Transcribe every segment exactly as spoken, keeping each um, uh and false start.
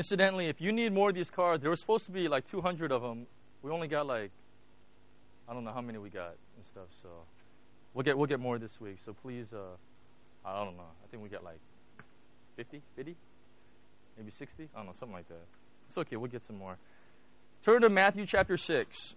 Incidentally, if you need more of these cards, there were supposed to be like two hundred of them. We only got like, I don't know how many we got and stuff. So we'll get we'll get more this week. So please, uh, I don't know. I think we got like fifty, fifty, maybe sixty. I don't know, something like that. It's okay. We'll get some more. Turn to Matthew chapter six.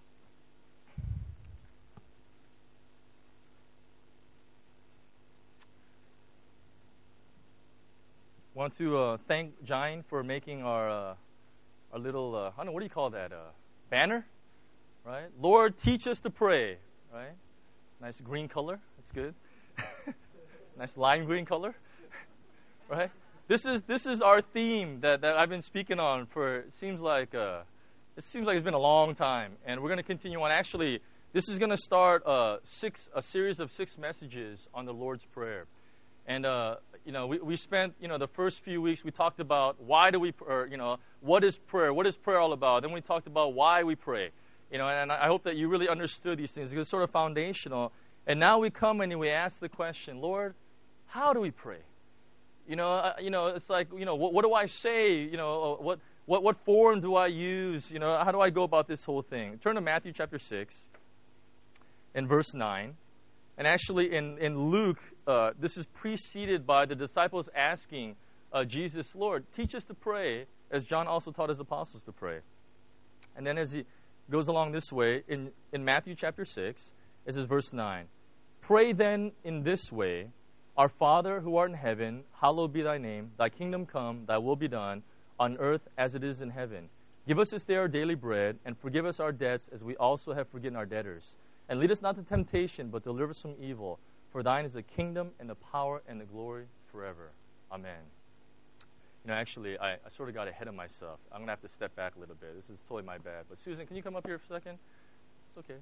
Want to uh, thank Jine for making our uh, our little uh, I don't know, what do you call that, uh, banner, right? Lord, teach us to pray, right? Nice green color, that's good. Nice lime green color, right? This is this is our theme that, that I've been speaking on for it seems like uh, it seems like it's been a long time, and we're going to continue on. Actually, this is going to start uh, six a series of six messages on the Lord's Prayer. And, uh, you know, we, we spent, you know, the first few weeks, we talked about why do we, or, you know, what is prayer? What is prayer all about? Then we talked about why we pray. You know, and I hope that you really understood these things because it's sort of foundational. And now we come and we ask the question, Lord, how do we pray? You know, uh, you know, it's like, you know, what, what do I say? You know, what, what, what form do I use? You know, how do I go about this whole thing? Turn to Matthew chapter six and verse nine. And actually in, in Luke, uh, this is preceded by the disciples asking uh, Jesus, Lord, teach us to pray, as John also taught his apostles to pray. And then as he goes along this way, in, in Matthew chapter six, this is verse nine. Pray then in this way, Our Father who art in heaven, hallowed be thy name. Thy kingdom come, thy will be done, on earth as it is in heaven. Give us this day our daily bread, and forgive us our debts as we also have forgiven our debtors. And lead us not to temptation, but deliver us from evil. For thine is the kingdom and the power and the glory forever. Amen. You know, actually, I, I sort of got ahead of myself. I'm going to have to step back a little bit. This is totally my bad. But Susan, can you come up here for a second? It's okay.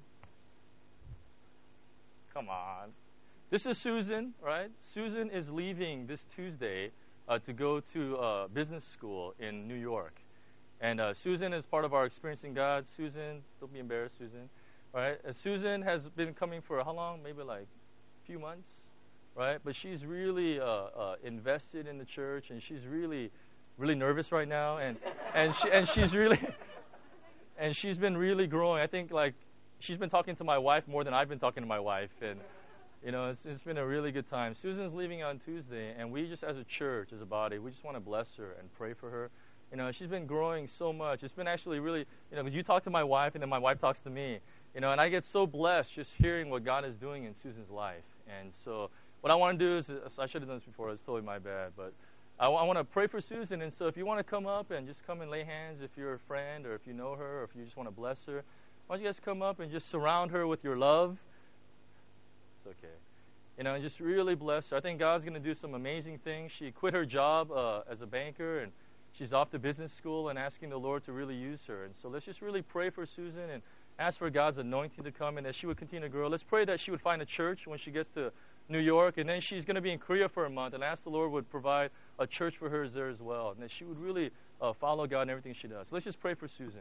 Come on. This is Susan, right? Susan is leaving this Tuesday uh, to go to uh, business school in New York. And uh, Susan is part of our Experiencing God. Susan, don't be embarrassed, Susan. Right? Uh, Susan has been coming for how long? Maybe like a few months, right? But she's really uh, uh, invested in the church, and she's really, really nervous right now, and and she, and she's really, and she's been really growing. I think like she's been talking to my wife more than I've been talking to my wife, and you know it's, it's been a really good time. Susan's leaving on Tuesday, and we just as a church, as a body, we just want to bless her and pray for her. You know, she's been growing so much. It's been actually really, you know, because you talk to my wife, and then my wife talks to me. You know, and I get so blessed just hearing what God is doing in Susan's life. And so what I want to do is, I should have done this before, it's totally my bad, but I, w- I want to pray for Susan. And so if you want to come up and just come and lay hands, if you're a friend or if you know her or if you just want to bless her, why don't you guys come up and just surround her with your love? It's okay. You know, and just really bless her. I think God's going to do some amazing things. She quit her job uh, as a banker, and she's off to business school and asking the Lord to really use her. And so let's just really pray for Susan and ask for God's anointing to come and that she would continue to grow. Let's pray that she would find a church when she gets to New York, and then she's going to be in Korea for a month, and ask the Lord would provide a church for her there as well, and that she would really uh, follow God in everything she does. So let's just pray for Susan.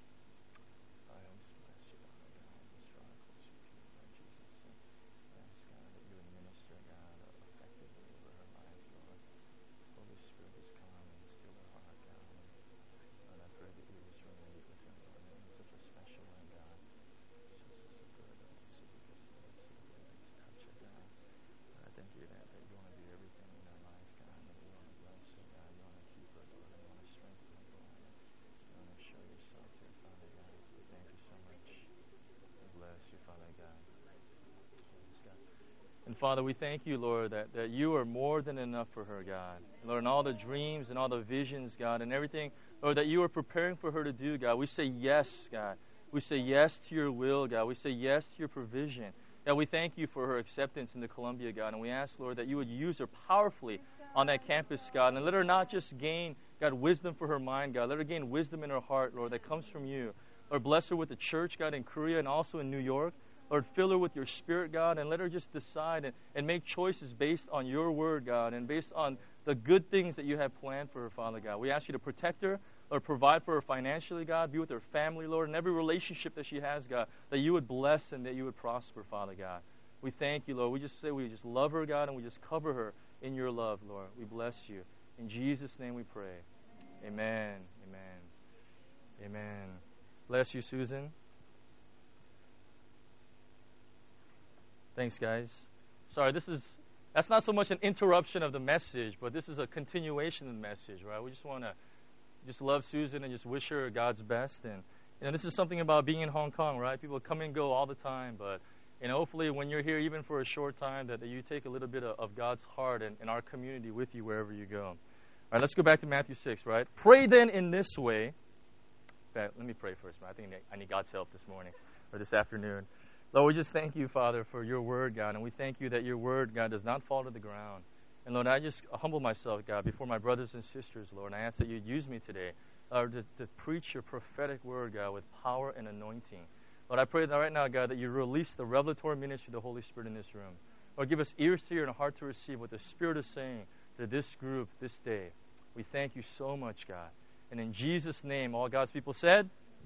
And Father, we thank you, Lord, that, that you are more than enough for her, God. Lord, and all the dreams and all the visions, God, and everything, Lord, that you are preparing for her to do, God. We say yes, God. We say yes to your will, God. We say yes to your provision. God, we thank you for her acceptance into Columbia, God. And we ask, Lord, that you would use her powerfully on that campus, God. And let her not just gain, God, wisdom for her mind, God. Let her gain wisdom in her heart, Lord, that comes from you. Lord, bless her with the church, God, in Korea and also in New York. Lord, fill her with your Spirit, God, and let her just decide and, and make choices based on your word, God, and based on the good things that you have planned for her, Father God. We ask you to protect her, Lord, provide for her financially, God, be with her family, Lord, and every relationship that she has, God, that you would bless and that you would prosper, Father God. We thank you, Lord. We just say we just love her, God, and we just cover her in your love, Lord. We bless you. In Jesus' name we pray. Amen. Amen. Amen. Bless you, Susan. Thanks, guys. Sorry, this is, that's not so much an interruption of the message, but this is a continuation of the message, right? We just want to just love Susan and just wish her God's best. And, you know, this is something about being in Hong Kong, right? People come and go all the time, but, you know, hopefully when you're here, even for a short time, that, that you take a little bit of, of God's heart and, and our community with you wherever you go. All right, let's go back to Matthew six, right? Pray then in this way. In fact, let me pray first, man. I think I need God's help this morning or this afternoon. Lord, we just thank you, Father, for your word, God, and we thank you that your word, God, does not fall to the ground. And, Lord, I just humble myself, God, before my brothers and sisters, Lord, and I ask that you use me today, Lord, to, to preach your prophetic word, God, with power and anointing. Lord, I pray that right now, God, that you release the revelatory ministry of the Holy Spirit in this room. Lord, give us ears to hear and a heart to receive what the Spirit is saying to this group this day. We thank you so much, God. And in Jesus' name, all God's people said,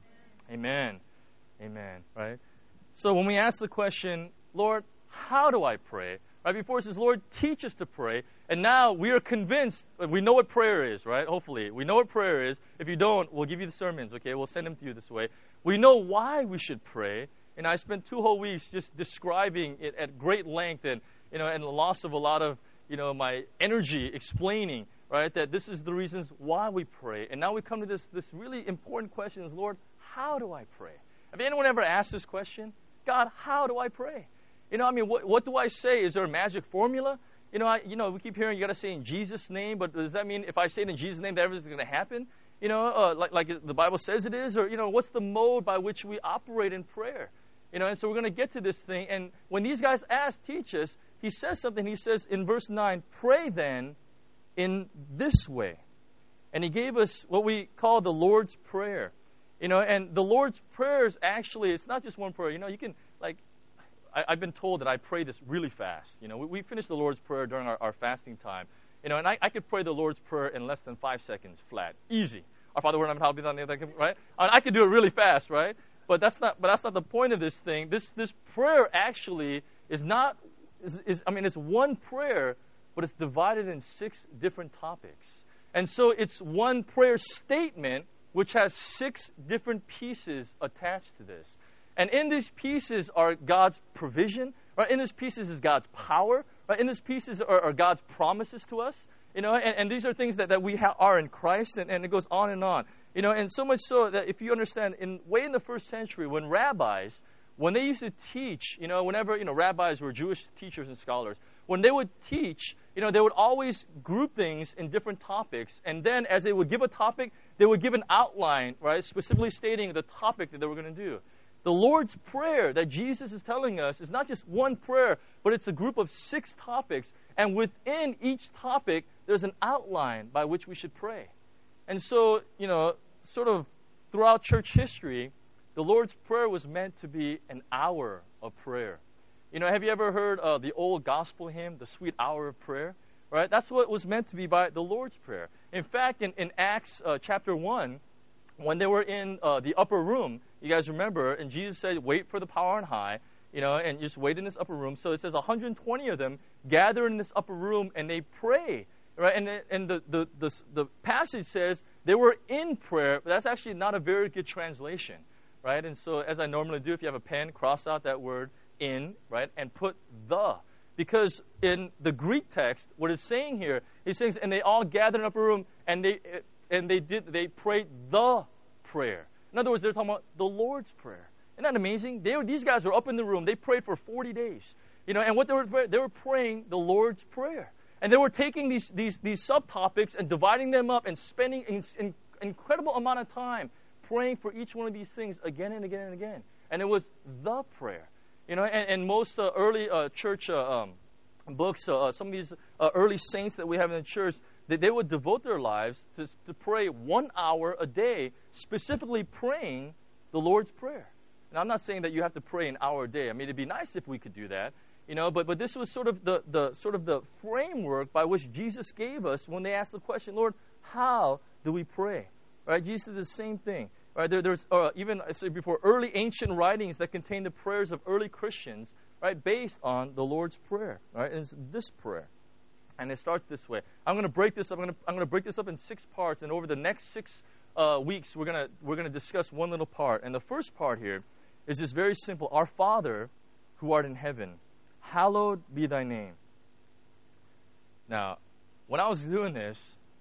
Amen. Amen. Amen. Right? So when we ask the question, Lord, how do I pray? Right before it says, Lord, teach us to pray. And now we are convinced, we know what prayer is, right? Hopefully. We know what prayer is. If you don't, we'll give you the sermons, okay? We'll send them to you this way. We know why we should pray. And I spent two whole weeks just describing it at great length and, you know, and the loss of a lot of, you know, my energy explaining, right, that this is the reasons why we pray. And now we come to this, this really important question is, Lord, how do I pray? Have anyone ever asked this question? God, how do I pray? You know, I mean, what, what do I say? Is there a magic formula? You know, I, you know, we keep hearing you got to say in Jesus' name, but does that mean if I say it in Jesus' name that everything's going to happen? You know, uh, like, like the Bible says it is? Or, you know, what's the mode by which we operate in prayer? You know, and so we're going to get to this thing. And when these guys ask, teach us, he says something. He says in verse nine, pray then in this way. And he gave us what we call the Lord's Prayer. You know, and the Lord's Prayer is actually, it's not just one prayer. You know, you can, like, I, I've been told that I pray this really fast. You know, we, we finish the Lord's Prayer during our, our fasting time. You know, and I, I could pray the Lord's Prayer in less than five seconds flat. Easy. Our Father, we're not how be done, right? I could do it really fast, right? But that's not but that's not the point of this thing. This this prayer actually is not is, is I mean it's one prayer, but it's divided in six different topics. And so it's one prayer statement which has six different pieces attached to this. And in these pieces are God's provision, right? In these pieces is God's power, right? In these pieces are, are God's promises to us, you know, and, and these are things that, that we ha- are in Christ, and, and it goes on and on. You know, and so much so that if you understand, in way in the first century, when rabbis, when they used to teach, you know, whenever, you know, rabbis were Jewish teachers and scholars, when they would teach, you know, they would always group things in different topics, and then as they would give a topic, they would give an outline, right, specifically stating the topic that they were going to do. The Lord's Prayer that Jesus is telling us is not just one prayer, but it's a group of six topics, and within each topic, there's an outline by which we should pray. And so, you know, sort of throughout church history, the Lord's Prayer was meant to be an hour of prayer. You know, have you ever heard uh, the old gospel hymn, The Sweet Hour of Prayer? Right? That's what it was meant to be by the Lord's Prayer. In fact, in, in Acts uh, chapter one, when they were in uh, the upper room, you guys remember, and Jesus said, wait for the power on high, you know, and just wait in this upper room. So it says one hundred twenty of them gather in this upper room and they pray. Right, and and the, the the the passage says they were in prayer, but that's actually not a very good translation, right? And so, as I normally do, if you have a pen, cross out that word "in," right, and put "the," because in the Greek text, what it's saying here, it says, and they all gathered in an upper room, and they and they did they prayed the prayer. In other words, they're talking about the Lord's Prayer. Isn't that amazing? They were, these guys were up in the room. They prayed for forty days, you know, and what they were they were praying the Lord's Prayer. And they were taking these these these subtopics and dividing them up and spending an in, incredible amount of time praying for each one of these things again and again and again. And it was the prayer, you know. And, and most uh, early uh, church uh, um, books, uh, some of these uh, early saints that we have in the church, that they would devote their lives to to pray one hour a day, specifically praying the Lord's Prayer. And I'm not saying that you have to pray an hour a day. I mean, it'd be nice if we could do that. You know, but but this was sort of the, the sort of the framework by which Jesus gave us when they asked the question, Lord, how do we pray? Right? Jesus did the same thing. Right? There, there's uh, even I said before early ancient writings that contain the prayers of early Christians, right, based on the Lord's Prayer. Right? And it's this prayer. And it starts this way. I'm going to break this up. I'm going to, I'm going to break this up in six parts. And over the next six uh, weeks, we're going to we're going to discuss one little part. And the first part here is just very simple. Our Father who art in heaven, hallowed be thy name. Now, when I was doing this,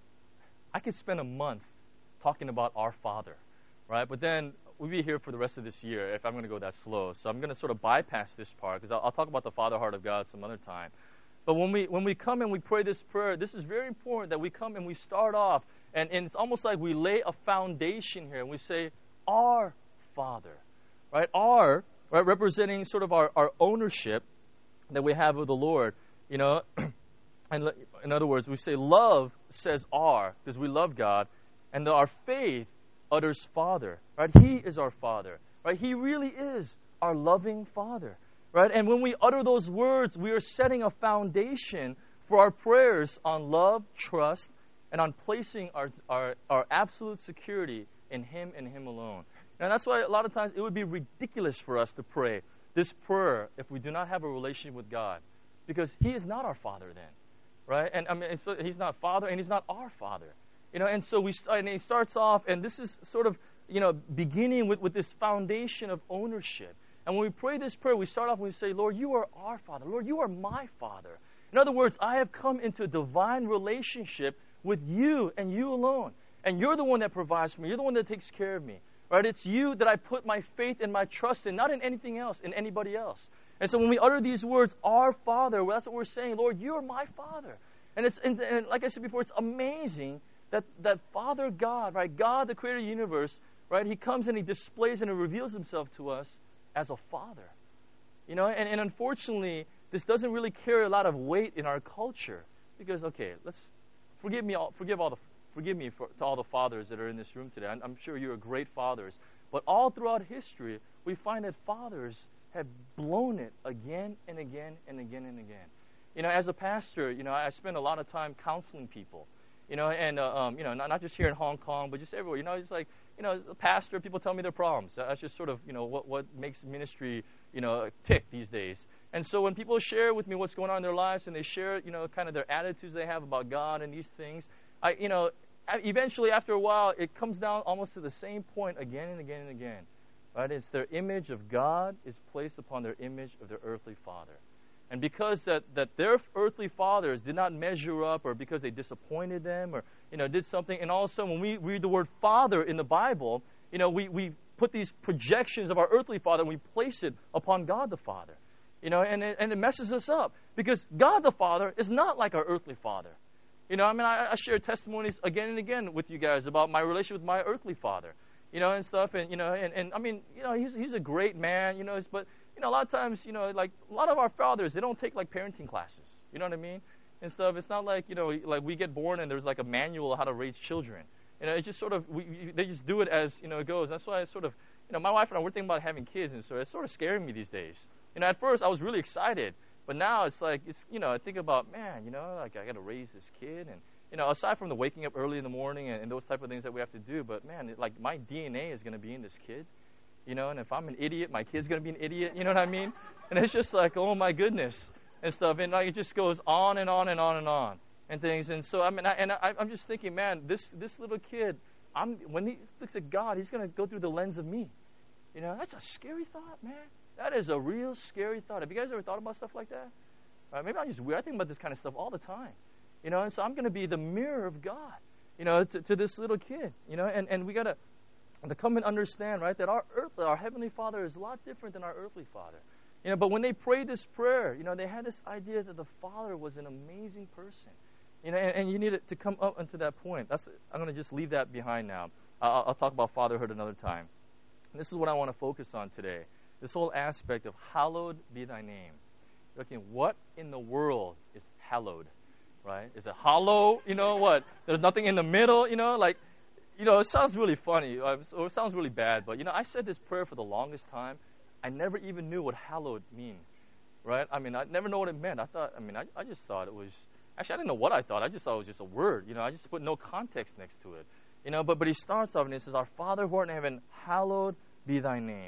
I could spend a month talking about our Father, right? But then we'll be here for the rest of this year if I'm going to go that slow. So I'm going to sort of bypass this part because I'll, I'll talk about the Father heart of God some other time. But when we when we come and we pray this prayer, this is very important that we come and we start off, and, and it's almost like we lay a foundation here, and we say, our Father, right? Our, right, representing sort of our, our ownership that we have of the Lord, you know. And in other words, we say love says our, because we love God, and our faith utters Father, right? He is our Father, right? He really is our loving Father. Right? And when we utter those words, we are setting a foundation for our prayers on love, trust, and on placing our, our, our absolute security in Him and Him alone. And that's why a lot of times it would be ridiculous for us to pray this prayer if we do not have a relationship with God. Because He is not our Father then. Right? And I mean, He's not Father and He's not our Father. You know, and so we and He starts off, and this is sort of, you know, beginning with, with this foundation of ownership. And when we pray this prayer, we start off and we say, Lord, you are our Father. Lord, you are my Father. In other words, I have come into a divine relationship with you and you alone. And you're the one that provides for me. You're the one that takes care of me. Right? It's you that I put my faith and my trust in, not in anything else, in anybody else. And so when we utter these words, our Father, well, that's what we're saying. Lord, you are my Father. And it's and, and like I said before, it's amazing that, that Father God, right, God, the creator of the universe, right, He comes and He displays and He reveals Himself to us as a Father. You know, and, and unfortunately, this doesn't really carry a lot of weight in our culture. Because, okay, let's forgive me all, forgive all the, forgive me for, to all the fathers that are in this room today. I'm, I'm sure you're great fathers. But all throughout history, we find that fathers have blown it again and again and again and again. You know, as a pastor, you know, I spend a lot of time counseling people. You know, and, uh, um, you know, not, not just here in Hong Kong, but just everywhere. You know, it's like, you know, a pastor, people tell me their problems. That's just sort of, you know, what, what makes ministry, you know, tick these days. And so when people share with me what's going on in their lives and they share, you know, kind of their attitudes they have about God and these things, I, you know, eventually after a while, it comes down almost to the same point again and again and again. Right? It's their image of God is placed upon their image of their earthly father. And because that, that their earthly fathers did not measure up, or because they disappointed them, or, you know, did something, and all of a sudden when we read the word Father in the Bible, you know, we, we put these projections of our earthly father and we place it upon God the Father. You know, and it, and it messes us up. Because God the Father is not like our earthly father. You know, I mean, I, I share testimonies again and again with you guys about my relationship with my earthly father. You know, and stuff, and, you know, and, and I mean, you know, he's he's a great man, you know, but, you know, a lot of times, you know, like, a lot of our fathers, they don't take, like, parenting classes, you know what I mean, and stuff. It's not like, you know, like, we get born and there's, like, a manual of how to raise children. You know, it's just sort of, we, they just do it as, you know, it goes. That's why I sort of, you know, my wife and I, we're thinking about having kids, and so it's sort of scaring me these days. You know, at first, I was really excited, but now it's like, it's, you know, I think about, man, you know, like, I got to raise this kid, and, you know, aside from the waking up early in the morning and, and those type of things that we have to do, but, man, it, like, my D N A is going to be in this kid, you know, and if I'm an idiot, my kid's going to be an idiot, you know what I mean? And it's just like, oh, my goodness, and stuff, and, like, it just goes on and on and on and on, and things, and so, I mean, I, and I, I'm just thinking, man, this this little kid, I'm when he looks at God, he's going to go through the lens of me, you know, that's a scary thought, man. That is a real scary thought. Have you guys ever thought about stuff like that? Uh, maybe I'm just weird. I think about this kind of stuff all the time. You know, and so I'm going to be the mirror of God, you know, to, to this little kid, you know, and, and we got to to come and understand, right, that our earth, our Heavenly Father is a lot different than our earthly father. You know, but when they prayed this prayer, you know, they had this idea that the Father was an amazing person. You know, and, and you need to come up unto that point. That's I'm going to just leave that behind now. I'll, I'll talk about fatherhood another time. And this is what I want to focus on today. This whole aspect of hallowed be thy name. Looking, what in the world is hallowed? Right? Is it hollow? You know what? There's nothing in the middle, you know? Like, you know, it sounds really funny, or it sounds really bad, but, you know, I said this prayer for the longest time. I never even knew what hallowed means, right? I mean, I never know what it meant. I thought, I mean, I, I just thought it was, actually, I didn't know what I thought. I just thought it was just a word, you know? I just put no context next to it, you know? But, but he starts off and he says, our Father who art in heaven, hallowed be thy name.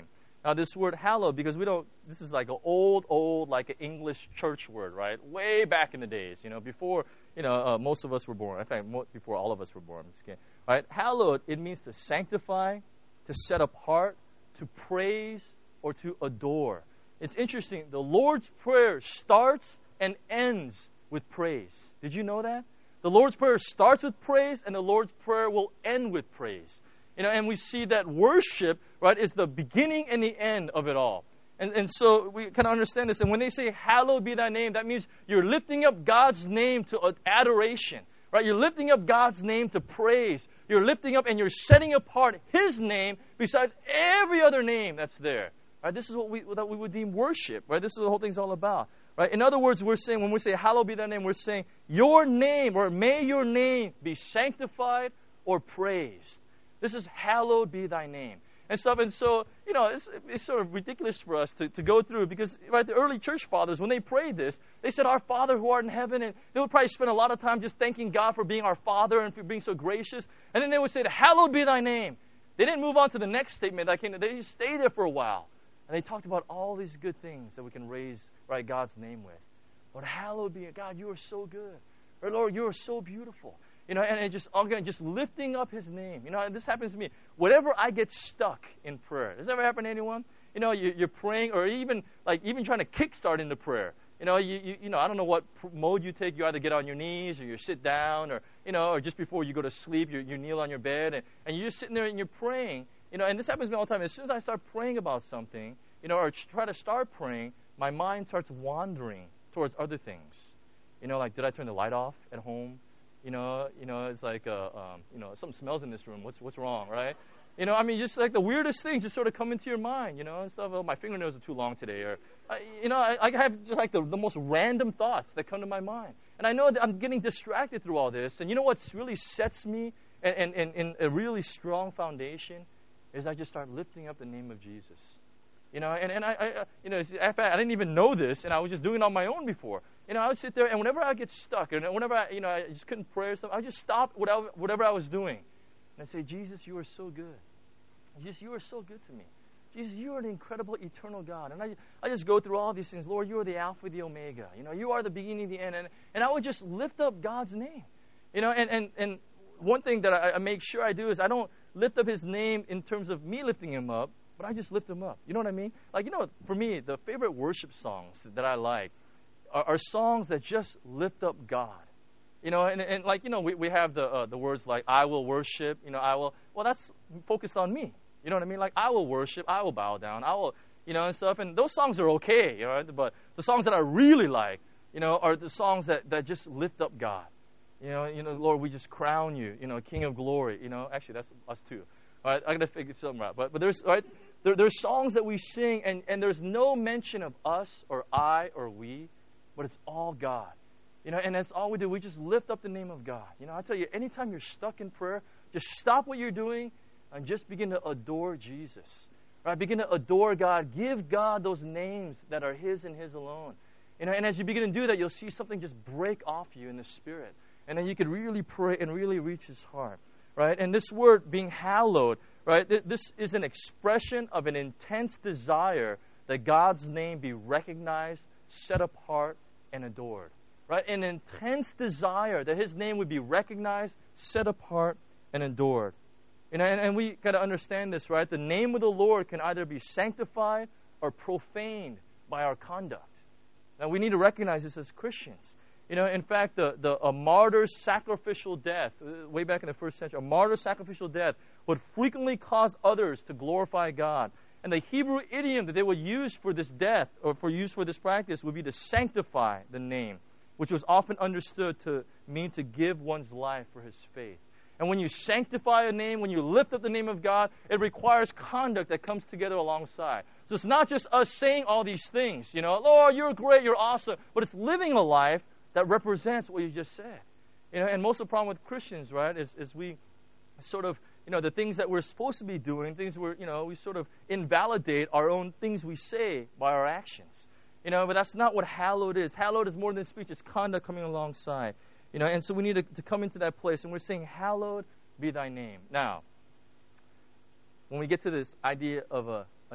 Now, this word hallowed, because we don't, this is like an old, old, like an English church word, right? Way back in the days, you know, before, you know, uh, most of us were born. In fact, mo- before all of us were born. I'm just kidding. All right? Hallowed, it means to sanctify, to set apart, to praise, or to adore. It's interesting. The Lord's Prayer starts and ends with praise. Did you know that? The Lord's Prayer starts with praise, and the Lord's Prayer will end with praise. You know, and we see that worship, right, is the beginning and the end of it all. And and so we kind of understand this. And when they say, hallowed be thy name, that means you're lifting up God's name to adoration, right? You're lifting up God's name to praise. You're lifting up and you're setting apart His name besides every other name that's there. Right? This is what we what we would deem worship, right? This is what the whole thing's all about. Right? In other words, we're saying, when we say, hallowed be thy name, we're saying, your name, or may your name be sanctified or praised. This is hallowed be thy name. And stuff. And so, you know, it's, it's sort of ridiculous for us to, to go through, because, right, the early church fathers, when they prayed this, they said, our Father who art in heaven, and they would probably spend a lot of time just thanking God for being our Father and for being so gracious. And then they would say, hallowed be thy name. They didn't move on to the next statement that came. They just stayed there for a while. And they talked about all these good things that we can raise, right, God's name with. Lord, hallowed be it. God, you are so good. Or, Lord, you are so beautiful. You know, and, and just again, just lifting up His name. You know, and this happens to me. Whenever I get stuck in prayer, does that ever happen to anyone? You know, you, you're praying, or even like even trying to kickstart into prayer. You know, you, you you know, I don't know what mode you take. You either get on your knees, or you sit down, or you know, or just before you go to sleep, you you kneel on your bed, and, and you're just sitting there and you're praying. You know, and this happens to me all the time. As soon as I start praying about something, you know, or try to start praying, my mind starts wandering towards other things. You know, like, did I turn the light off at home? You know, you know, it's like, uh, um, you know, something smells in this room. What's what's wrong, right? You know, I mean, just like the weirdest things just sort of come into your mind, you know, and stuff. Oh, my fingernails are too long today, or, uh, you know, I, I have just like the, the most random thoughts that come to my mind. And I know that I'm getting distracted through all this. And you know what really sets me and, and, and, and a really strong foundation is I just start lifting up the name of Jesus. You know, and, and I, I, you know, in fact, I didn't even know this, and I was just doing it on my own before. You know, I would sit there, and whenever I get stuck, and whenever I, you know, I just couldn't pray or something, I would just stop whatever, whatever I was doing. And I say, Jesus, you are so good. Jesus, you are so good to me. Jesus, you are an incredible, eternal God. And I, I just go through all these things. Lord, you are the Alpha, the Omega. You know, you are the beginning, the end. And, and I would just lift up God's name. You know, and, and, and one thing that I, I make sure I do is I don't lift up His name in terms of me lifting Him up, but I just lift Him up. You know what I mean? Like, you know, for me, the favorite worship songs that I like are, are songs that just lift up God. You know, and, and like, you know, we, we have the uh, the words like, I will worship, you know, I will. Well, that's focused on me. You know what I mean? Like, I will worship, I will bow down, I will, you know, and stuff. And those songs are okay, you know, but the songs that I really like, you know, are the songs that, that just lift up God. You know, you know, Lord, we just crown you, you know, King of glory. You know, actually, that's us too. All right, I got to figure something out. But but there's right, there, there's songs that we sing, and, and there's no mention of us or I or we, but it's all God. You know, and that's all we do. We just lift up the name of God. You know, I tell you, anytime you're stuck in prayer, just stop what you're doing and just begin to adore Jesus. Right? Begin to adore God. Give God those names that are His and His alone. You know, and as you begin to do that, you'll see something just break off you in the Spirit. And then you can really pray and really reach His heart. Right? And this word being hallowed, right? Th- this is an expression of an intense desire that God's name be recognized, set apart, and adored. Right? An intense desire that His name would be recognized, set apart, and adored. You know, and, and we got to understand this, right? The name of the Lord can either be sanctified or profaned by our conduct. Now, we need to recognize this as Christians. You know, in fact, the, the a martyr's sacrificial death, uh, way back in the first century, a martyr's sacrificial death would frequently cause others to glorify God. And the Hebrew idiom that they would use for this death, or for use for this practice, would be to sanctify the name, which was often understood to mean to give one's life for His faith. And when you sanctify a name, when you lift up the name of God, it requires conduct that comes together alongside. So it's not just us saying all these things, you know, Lord, you're great, you're awesome, but it's living a life that represents what you just said. You know, and most of the problem with Christians, right, is, is we sort of, you know, the things that we're supposed to be doing, things we're, you know, we sort of invalidate our own things we say by our actions. You know, but that's not what hallowed is. Hallowed is more than speech, it's conduct coming alongside. You know, and so we need to, to come into that place, and we're saying, hallowed be thy name. Now, when we get to this idea of a,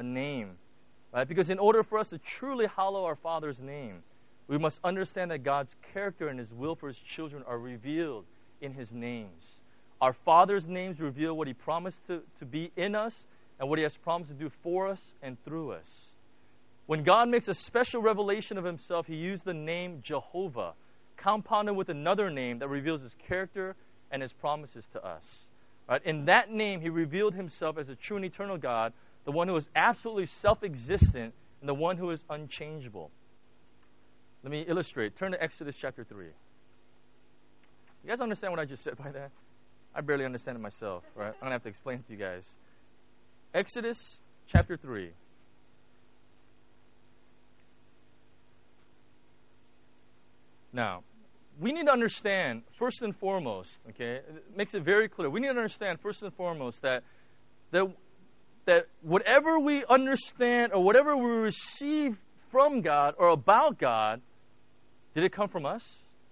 a name, right? Because in order for us to truly hallow our Father's name, we must understand that God's character and His will for His children are revealed in His names. Our Father's names reveal what He promised to, to be in us and what He has promised to do for us and through us. When God makes a special revelation of Himself, He used the name Jehovah, compounded with another name that reveals His character and His promises to us. Right? In that name, He revealed Himself as a true and eternal God, the one who is absolutely self-existent and the one who is unchangeable. Let me illustrate. Turn to Exodus chapter three. You guys understand what I just said by that? I barely understand it myself, right? I'm going to have to explain it to you guys. Exodus chapter three. Now, we need to understand, first and foremost, okay, it makes it very clear. We need to understand, first and foremost, that, that, that whatever we understand or whatever we receive from God or about God, did it come from us?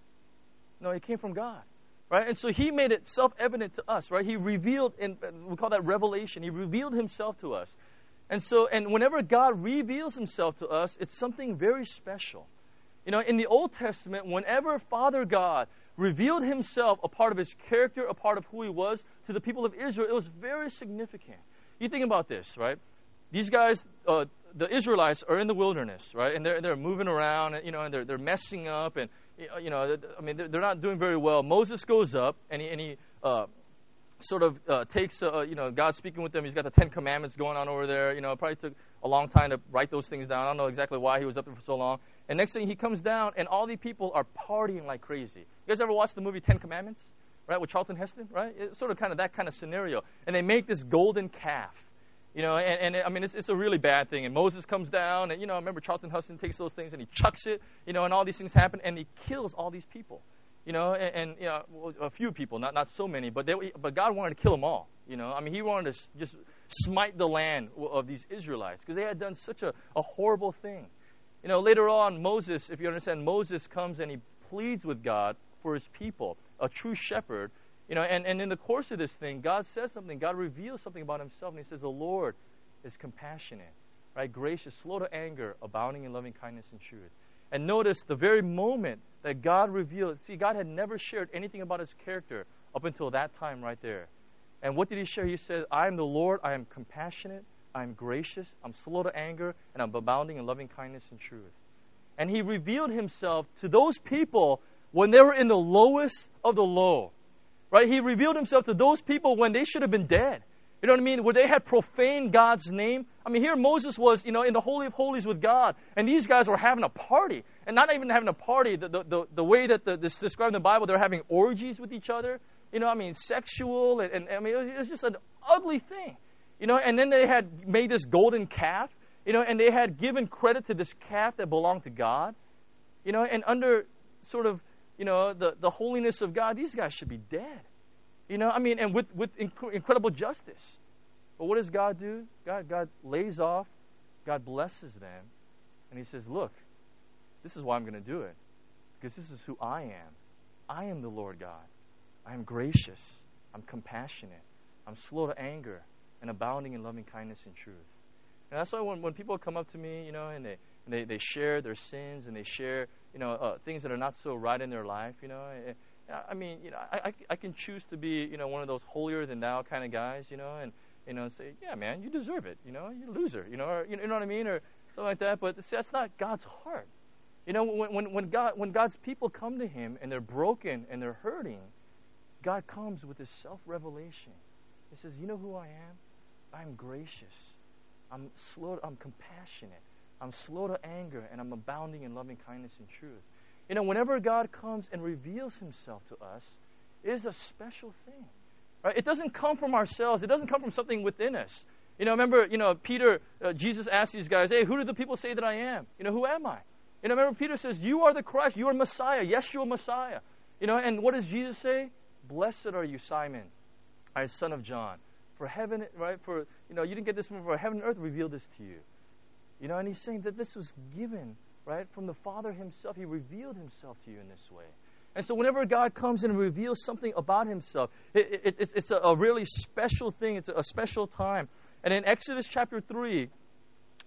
No, it came from God, right? And so He made it self-evident to us, right? He revealed, in, we call that revelation. He revealed Himself to us. And so, and whenever God reveals Himself to us, it's something very special. You know, in the Old Testament, whenever Father God revealed Himself, a part of His character, a part of who He was, to the people of Israel, it was very significant. You think about this, right? These guys, uh, the Israelites, are in the wilderness, right? And they're they're moving around, and, you know, and they're they're messing up, and you know, I mean, they're not doing very well. Moses goes up, and he and he uh, sort of uh, takes, uh, you know, God's speaking with them. He's got the Ten Commandments going on over there. You know, it probably took a long time to write those things down. I don't know exactly why he was up there for so long. And next thing, he comes down, and all these people are partying like crazy. You guys ever watch the movie Ten Commandments, right, with Charlton Heston, right? It's sort of kind of that kind of scenario. And they make this golden calf, you know, and, and I mean, it's, it's a really bad thing. And Moses comes down, and, you know, I remember Charlton Heston takes those things, and he chucks it, you know, and all these things happen, and he kills all these people, you know, and, and you know, a few people, not not so many, but they, but God wanted to kill them all, you know. I mean, He wanted to just smite the land of these Israelites because they had done such a, a horrible thing. You know, later on, Moses, if you understand, Moses comes and he pleads with God for his people, a true shepherd. You know, and, and in the course of this thing, God says something. God reveals something about Himself, and He says, the Lord is compassionate, right, gracious, slow to anger, abounding in loving kindness and truth. And notice the very moment that God revealed, see, God had never shared anything about His character up until that time right there. And what did He share? He said, I am the Lord, I am compassionate, I'm gracious, I'm slow to anger, and I'm abounding in loving kindness and truth. And He revealed Himself to those people when they were in the lowest of the low. Right? He revealed Himself to those people when they should have been dead. You know what I mean? Where they had profaned God's name. I mean, here Moses was, you know, in the Holy of Holies with God, and these guys were having a party. And not even having a party, the the, the, the way that the, this described in the Bible, they're having orgies with each other. You know, I mean, sexual, and, and I mean, it was, it was just an ugly thing. You know, and then they had made this golden calf, you know, and they had given credit to this calf that belonged to God. You know, and under sort of, you know, the, the holiness of God, these guys should be dead. You know, I mean, and with, with inc- incredible justice. But what does God do? God, God lays off, God blesses them, and He says, look, this is why I'm going to do it. Because this is who I am. I am the Lord God. I am gracious. I'm compassionate. I'm slow to anger and abounding in loving kindness and truth. And that's why when, when people come up to me, you know, and they, and they, they share their sins and they share, you know, uh, things that are not so right in their life, you know, and, I mean, you know, I, I can choose to be, you know, one of those holier than thou kind of guys, you know, and, you know, say, yeah, man, you deserve it, you know, you're a loser, you know, or, you know what I mean, or something like that. But see, that's not God's heart. You know, when, when, when God, when God's people come to Him and they're broken and they're hurting, God comes with His self-revelation. He says, you know who I am? I'm gracious. I'm slow. I'm compassionate. I'm slow to anger, and I'm abounding in loving kindness and truth. You know, whenever God comes and reveals Himself to us, it is a special thing. Right? It doesn't come from ourselves. It doesn't come from something within us. You know, remember, you know, Peter, uh, Jesus asked these guys, hey, who do the people say that I am? You know, who am I? You know, remember Peter says, you are the Christ. You are Messiah. Yeshua Messiah. You know, and what does Jesus say? Blessed are you, Simon, I son of John. For heaven, right, for, you know, you didn't get this from, for heaven and earth revealed this to you. You know, and He's saying that this was given, right, from the Father Himself. He revealed Himself to you in this way. And so whenever God comes and reveals something about Himself, it, it, it's, it's a, a really special thing. It's a, a special time. And in Exodus chapter three,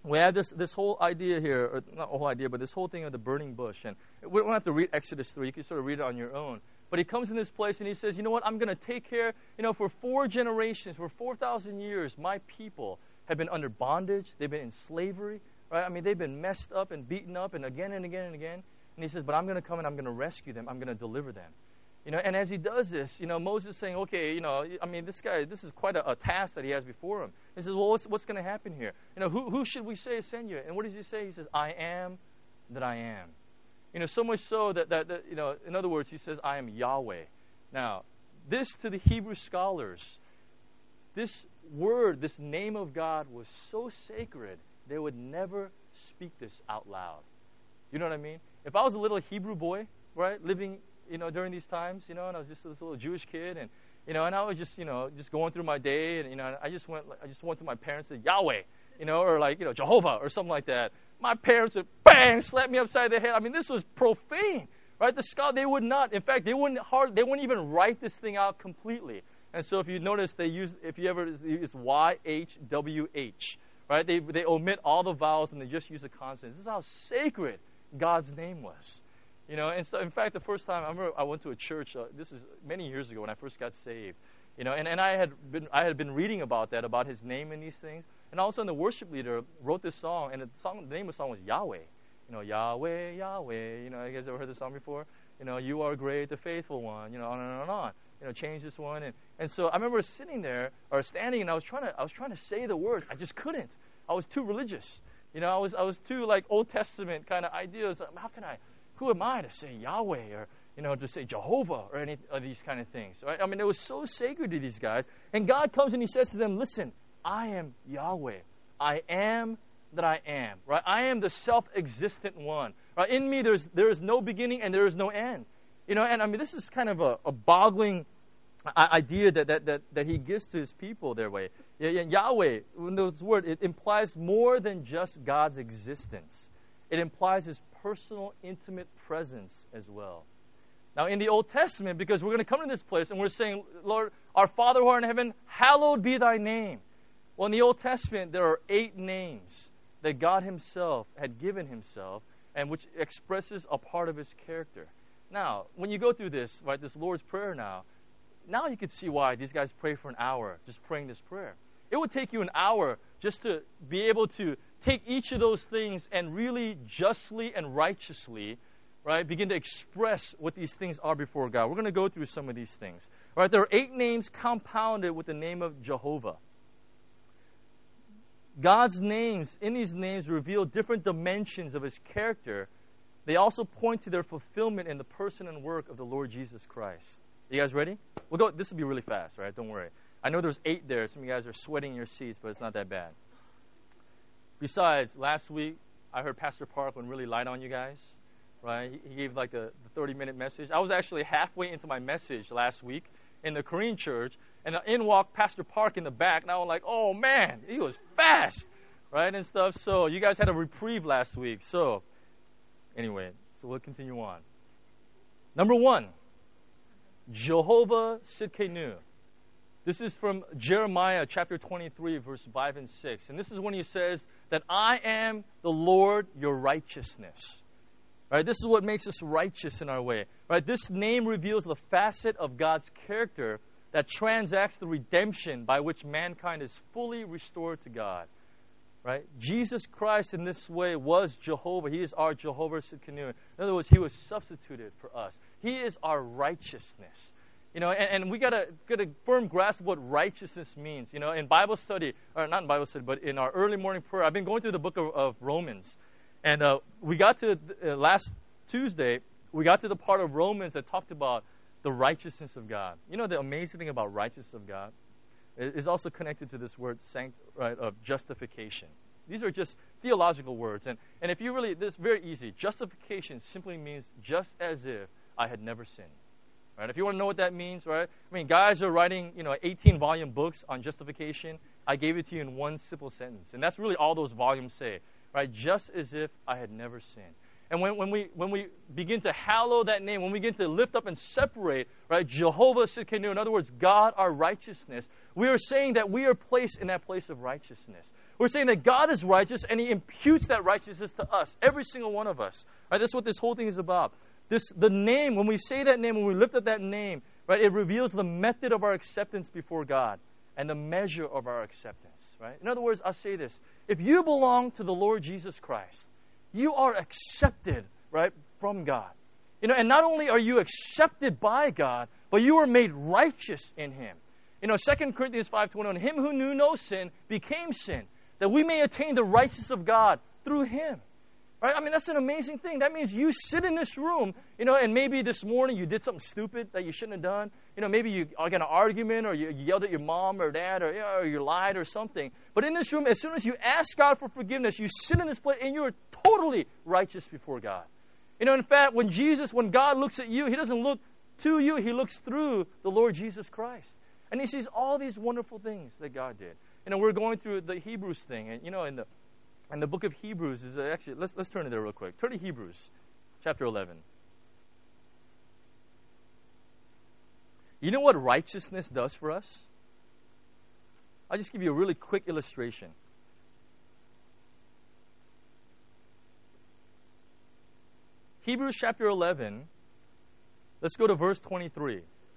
we have this, this whole idea here, or not a whole idea, but this whole thing of the burning bush. And we don't have to read Exodus three. You can sort of read it on your own. But he comes in this place and he says, you know what, I'm going to take care, you know, for four generations, for four thousand years, my people have been under bondage. They've been in slavery, right? I mean, they've been messed up and beaten up and again and again and again. And he says, but I'm going to come and I'm going to rescue them. I'm going to deliver them. You know, and as he does this, you know, Moses is saying, okay, you know, I mean, this guy, this is quite a, a task that he has before him. He says, well, what's, what's going to happen here? You know, who, who should we say send you? And what does he say? He says, I am that I am. You know, so much so that, that, that, you know, in other words, he says, I am Yahweh. Now, this to the Hebrew scholars, this word, this name of God was so sacred, they would never speak this out loud. You know what I mean? If I was a little Hebrew boy, right, living, you know, during these times, you know, and I was just this little Jewish kid, and, you know, and I was just, you know, just going through my day, and, you know, I just went, I just went to my parents and said, Yahweh, you know, or like, you know, Jehovah, or something like that. My parents would, bang, slap me upside the head. I mean, this was profane, right? The scholar, they would not, in fact, they wouldn't hard, they wouldn't even write this thing out completely. And so if you notice, they use, if you ever, it's Y H W H, right? They, they omit all the vowels and they just use the consonants. This is how sacred God's name was. You know, and so, in fact, the first time I remember I went to a church. Uh, this is many years ago when I first got saved. You know, and, and I had been I had been reading about that, about His name and these things. And all of a sudden, the worship leader wrote this song, and the song, the name of the song was Yahweh. You know, Yahweh, Yahweh. You know, you guys ever heard this song before? You know, you are great, the faithful one. You know, on and on and on. You know, change this one. And and so I remember sitting there or standing, and I was trying to I was trying to say the words. I just couldn't. I was too religious. You know, I was I was too like Old Testament kind of ideas. How can I? Who am I to say Yahweh or, you know, to say Jehovah or any of these kind of things, right? I mean, it was so sacred to these guys. And God comes and He says to them, listen, I am Yahweh. I am that I am, right? I am the self-existent one, right? In me, there's there is no beginning and there is no end. You know, and I mean, this is kind of a, a boggling idea that, that, that, that He gives to His people their way. Yahweh, when this word, it implies more than just God's existence. It implies His personal, intimate presence as well. Now, in the Old Testament, because we're going to come to this place and we're saying, Lord, our Father who art in heaven, hallowed be Thy name. Well, in the Old Testament, there are eight names that God Himself had given Himself and which expresses a part of His character. Now, when you go through this, right, this Lord's Prayer now, now you can see why these guys pray for an hour just praying this prayer. It would take you an hour just to be able to take each of those things and really justly and righteously, right, begin to express what these things are before God. We're going to go through some of these things. Right, there are eight names compounded with the name of Jehovah. God's names, in these names, reveal different dimensions of His character. They also point to their fulfillment in the person and work of the Lord Jesus Christ. You guys ready? We'll go. This will be really fast, right? Don't worry. I know there's eight there. Some of you guys are sweating in your seats, but it's not that bad. Besides, last week, I heard Pastor Parkland really light on you guys, right? He, he gave like the, the thirty-minute message. I was actually halfway into my message last week in the Korean church, and in walked Pastor Park in the back, and I was like, oh, man, he was fast, right, and stuff. So you guys had a reprieve last week. So anyway, so we'll continue on. Number one, Jehovah Sidkenu. This is from Jeremiah chapter twenty-three, verse five and six. And this is when He says that I am the Lord your righteousness. Right? This is what makes us righteous in our way. Right? This name reveals the facet of God's character that transacts the redemption by which mankind is fully restored to God. Right? Jesus Christ in this way was Jehovah. He is our Jehovah Sidkenu. In other words, He was substituted for us. He is our righteousness. You know, and, and we got to get a firm grasp of what righteousness means. You know, in Bible study, or not in Bible study, but in our early morning prayer, I've been going through the book of, of Romans. And uh, we got to, uh, last Tuesday, we got to the part of Romans that talked about the righteousness of God. You know, the amazing thing about righteousness of God is also connected to this word sanct, right, of justification. These are just theological words. And, and if you really, this is very easy. Justification simply means just as if I had never sinned. Right? If you want to know what that means, right? I mean, guys are writing, you know, eighteen-volume books on justification. I gave it to you in one simple sentence. And that's really all those volumes say, right? Just as if I had never sinned. And when, when we when we begin to hallow that name, when we begin to lift up and separate, right, Jehovah Tsidkenu, in other words, God our righteousness, we are saying that we are placed in that place of righteousness. We're saying that God is righteous and He imputes that righteousness to us, every single one of us. Right? That's what this whole thing is about. This the name, when we say that name, when we lift up that name, right, it reveals the method of our acceptance before God and the measure of our acceptance. Right? In other words, I'll say this. If you belong to the Lord Jesus Christ, you are accepted, right, from God. You know, and not only are you accepted by God, but you are made righteous in Him. You know, Second Corinthians five twenty-one, Him who knew no sin became sin, that we may attain the righteousness of God through Him. Right? I mean, that's an amazing thing. That means you sit in this room, you know, and maybe this morning you did something stupid that you shouldn't have done. You know, maybe you got an argument or you yelled at your mom or dad or, you know, or you lied or something. But in this room, as soon as you ask God for forgiveness, you sit in this place and you are totally righteous before God. You know, in fact, when Jesus, when God looks at you, He doesn't look to you. He looks through the Lord Jesus Christ. And He sees all these wonderful things that God did. You know, we're going through the Hebrews thing. And, you know, in the And the book of Hebrews is actually, let's let's turn to there real quick. Turn to Hebrews, chapter eleven. You know what righteousness does for us? I'll just give you a really quick illustration. Hebrews chapter eleven, let's go to verse twenty-three.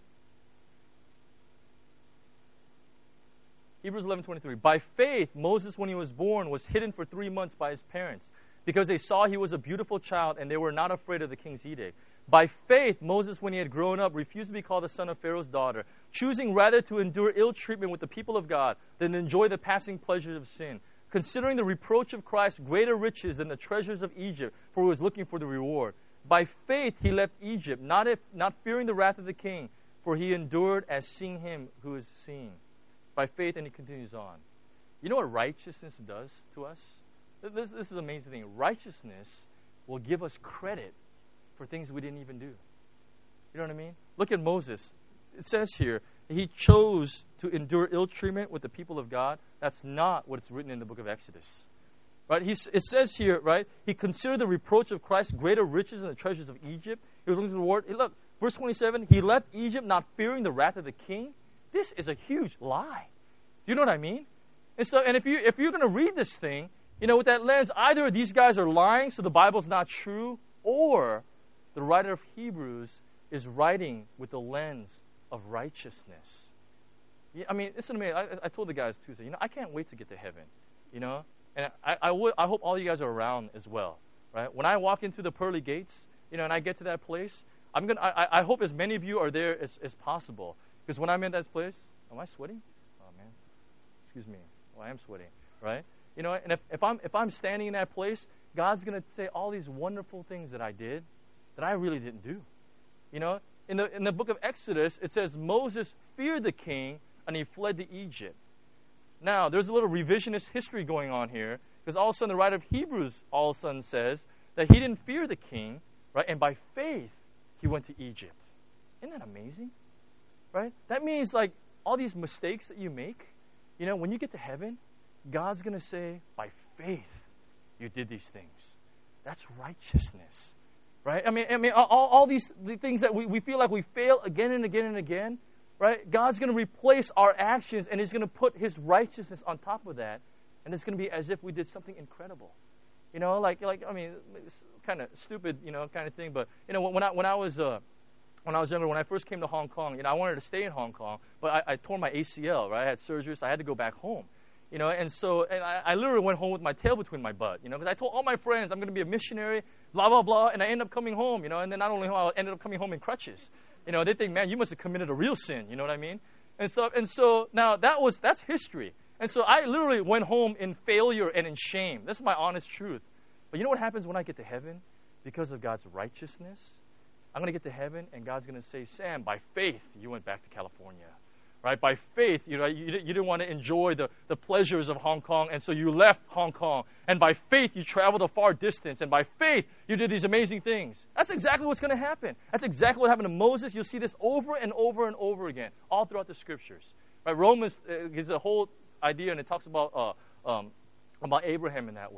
Hebrews eleven twenty-three. By faith, Moses, when he was born, was hidden for three months by his parents, because they saw he was a beautiful child, and they were not afraid of the king's edict. By faith, Moses, when he had grown up, refused to be called the son of Pharaoh's daughter, choosing rather to endure ill treatment with the people of God than to enjoy the passing pleasures of sin, considering the reproach of Christ greater riches than the treasures of Egypt, for he was looking for the reward. By faith, he left Egypt, not if, not fearing the wrath of the king, for he endured as seeing him who is seen. By faith, and he continues on. You know what righteousness does to us? This, this is an amazing thing. Righteousness will give us credit for things we didn't even do. You know what I mean? Look at Moses. It says here, he chose to endure ill treatment with the people of God. That's not what's written in the book of Exodus. Right? He's, it says here, right, he considered the reproach of Christ greater riches than the treasures of Egypt. He was looking to the reward. Hey, look, verse twenty-seven, he left Egypt not fearing the wrath of the king. This is a huge lie. Do you know what I mean? And so, and if you if you're going to read this thing, you know, with that lens, either these guys are lying, so the Bible's not true, or the writer of Hebrews is writing with the lens of righteousness. Yeah, I mean, listen to me. I, I told the guys Tuesday, you know, I can't wait to get to heaven. You know, and I I, would, I hope all you guys are around as well, right? When I walk into the pearly gates, you know, and I get to that place, I'm gonna. I, I hope as many of you are there as, as possible. Because when I'm in that place, am I sweating? Oh man, excuse me. Well, I am sweating, right? You know, and if, if I'm if I'm standing in that place, God's gonna say all these wonderful things that I did, that I really didn't do. You know, in the in the book of Exodus, it says Moses feared the king and he fled to Egypt. Now, there's a little revisionist history going on here, because all of a sudden the writer of Hebrews all of a sudden says that he didn't fear the king, right? And by faith he went to Egypt. Isn't that amazing? Right? That means, like, all these mistakes that you make, you know, when you get to heaven, God's going to say, by faith, you did these things. That's righteousness. Right? I mean, I mean, all, all these the things that we, we feel like we fail again and again and again, right? God's going to replace our actions, and He's going to put His righteousness on top of that, and it's going to be as if we did something incredible. You know, like, like I mean, it's kind of stupid, you know, kind of thing, but, you know, when I, when I was... Uh, When I was younger, when I first came to Hong Kong, you know, I wanted to stay in Hong Kong, but I, I tore my A C L, right? I had surgery, so I had to go back home, you know. And so, and I, I literally went home with my tail between my butt, you know, because I told all my friends I'm going to be a missionary, blah blah blah, and I ended up coming home, you know. And then not only home, I ended up coming home in crutches, you know. They think, man, you must have committed a real sin, you know what I mean? And so, and so now that was that's history. And so I literally went home in failure and in shame. This is my honest truth. But you know what happens when I get to heaven? Because of God's righteousness, I'm going to get to heaven, and God's going to say, Sam, by faith, you went back to California. Right? By faith, you know, you, you didn't want to enjoy the, the pleasures of Hong Kong, and so you left Hong Kong. And by faith, you traveled a far distance. And by faith, you did these amazing things. That's exactly what's going to happen. That's exactly what happened to Moses. You'll see this over and over and over again, all throughout the Scriptures. Right? Romans uh, gives a whole idea, and it talks about uh, um, about Abraham in that way.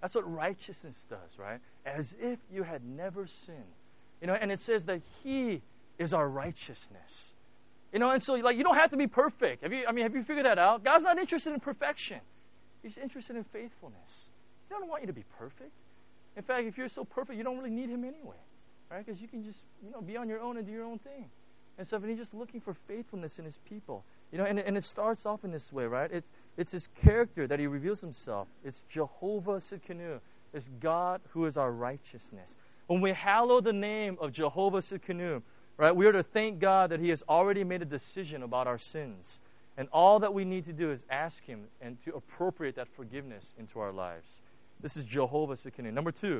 That's what righteousness does, right? As if you had never sinned. You know, and it says that He is our righteousness. You know, and so like you don't have to be perfect. Have you I mean, have you figured that out? God's not interested in perfection. He's interested in faithfulness. He doesn't want you to be perfect. In fact, if you're so perfect, you don't really need Him anyway. Right? Because you can just, you know, be on your own and do your own thing. And so, and He's just looking for faithfulness in His people. You know, and, and it starts off in this way, right? It's it's His character that He reveals Himself. It's Jehovah Tsidkenu. It's God who is our righteousness. When we hallow the name of Jehovah Tsidkenu, right, we are to thank God that He has already made a decision about our sins. And all that we need to do is ask Him and to appropriate that forgiveness into our lives. This is Jehovah Tsidkenu. Number two,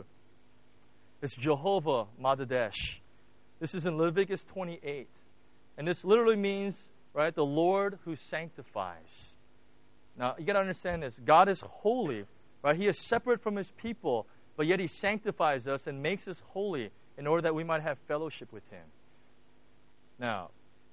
it's Jehovah Madadesh. This is in Leviticus twenty-eight. And this literally means, right, the Lord who sanctifies. Now, you got to understand this. God is holy, right? He is separate from His people, but yet He sanctifies us and makes us holy in order that we might have fellowship with Him. Now,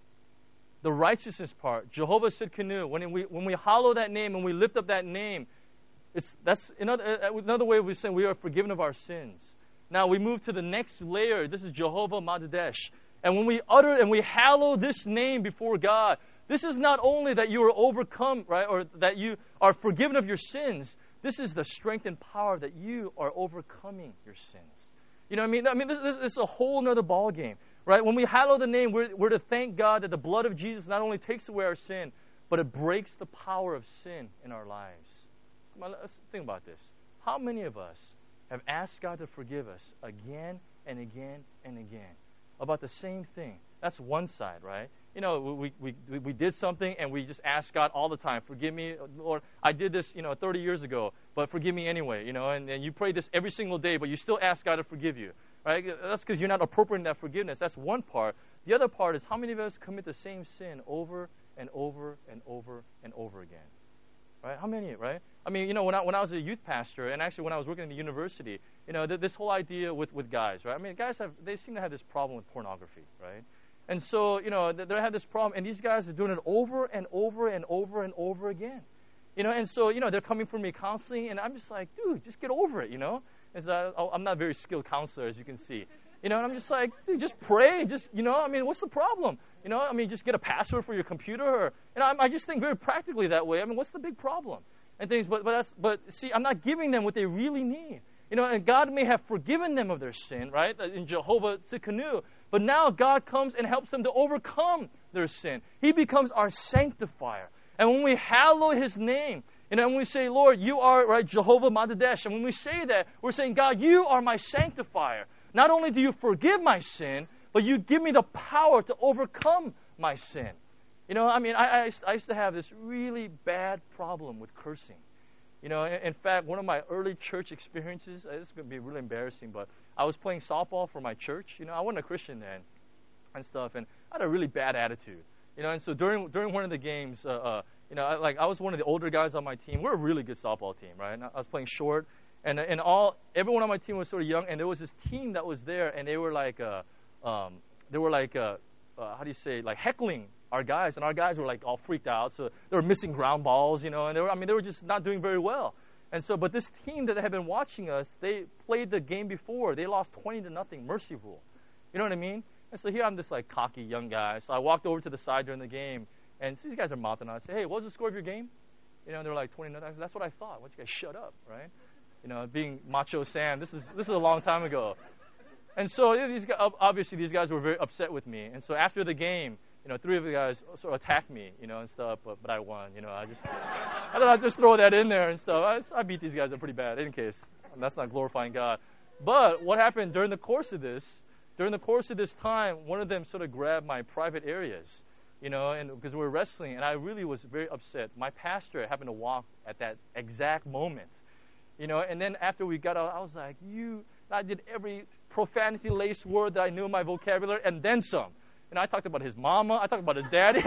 the righteousness part, Jehovah Tsidkenu, when we when we hallow that name and we lift up that name, it's that's another another way of saying we are forgiven of our sins. Now we move to the next layer. This is Jehovah Madadesh. And when we utter and we hallow this name before God, this is not only that you are overcome, right, or that you are forgiven of your sins. This is the strength and power that you are overcoming your sins. You know what I mean? I mean, this, this, this is a whole other ball game, right? When we hallow the name, we're, we're to thank God that the blood of Jesus not only takes away our sin, but it breaks the power of sin in our lives. Come on, let's think about this. How many of us have asked God to forgive us again and again and again about the same thing? That's one side, right? You know, we we we did something and we just ask God all the time, forgive me, Lord, I did this, you know, thirty years ago, but forgive me anyway, you know, and, and you pray this every single day, but you still ask God to forgive you, right? That's because you're not appropriating that forgiveness. That's one part. The other part is how many of us commit the same sin over and over and over and over again? Right? How many, right? I mean, you know, when I when I was a youth pastor, and actually when I was working in the university, you know, th- this whole idea with, with guys, right? I mean, guys have, they seem to have this problem with pornography, right? And so, you know, they, they have this problem, and these guys are doing it over and over and over and over again. You know, and so, you know, they're coming for me counseling, and I'm just like, dude, just get over it, you know? And so I, I'm not a very skilled counselor, as you can see. You know, and I'm just like, dude, just pray. Just, you know, I mean, what's the problem? You know, I mean, just get a password for your computer. Or, you know, I, I just think very practically that way. I mean, what's the big problem? And things, but but that's, but see, I'm not giving them what they really need. You know, and God may have forgiven them of their sin, right? In Jehovah Tsidkenu. But now God comes and helps them to overcome their sin. He becomes our sanctifier. And when we hallow His name, you know, when we say, Lord, you are, right, Jehovah Madadesh. And when we say that, we're saying, God, you are my sanctifier. Not only do you forgive my sin, but you give me the power to overcome my sin. You know, I mean, I, I, I used to have this really bad problem with cursing. You know, in, in fact, one of my early church experiences, uh, this is going to be really embarrassing, but I was playing softball for my church. You know, I wasn't a Christian then and stuff, and I had a really bad attitude. You know, and so during during one of the games, uh, uh, you know, I, like I was one of the older guys on my team. We're a really good softball team, right? And I was playing short. And and all everyone on my team was sort of young, and there was this team that was there, and they were like, uh, um, they were like, uh, uh, how do you say, like heckling our guys, and our guys were like all freaked out, so they were missing ground balls, you know, and they were, I mean, they were just not doing very well. And so, but this team that had been watching us, they played the game before, they lost twenty to nothing, mercy rule, you know what I mean? And so here I'm this like cocky young guy, so I walked over to the side during the game, and these guys are mouthing on. I said, hey, what was the score of your game? You know, and they were like twenty to nothing. That's what I thought. Why don't you guys shut up, right? You know, being Macho Sam, this is this is a long time ago. And so these guys, obviously these guys were very upset with me. And so after the game, you know, three of the guys sort of attacked me, you know, and stuff. But, but I won. You know, I just I thought I'd just throw that in there and stuff. I, I beat these guys up pretty bad, in case. And that's not glorifying God. But what happened during the course of this? During the course of this time, one of them sort of grabbed my private areas, you know, and because we were wrestling, and I really was very upset. My pastor happened to walk at that exact moment. You know, and then after we got out, I was like, you, I did every profanity-laced word that I knew in my vocabulary, and then some. And I talked about his mama, I talked about his daddy,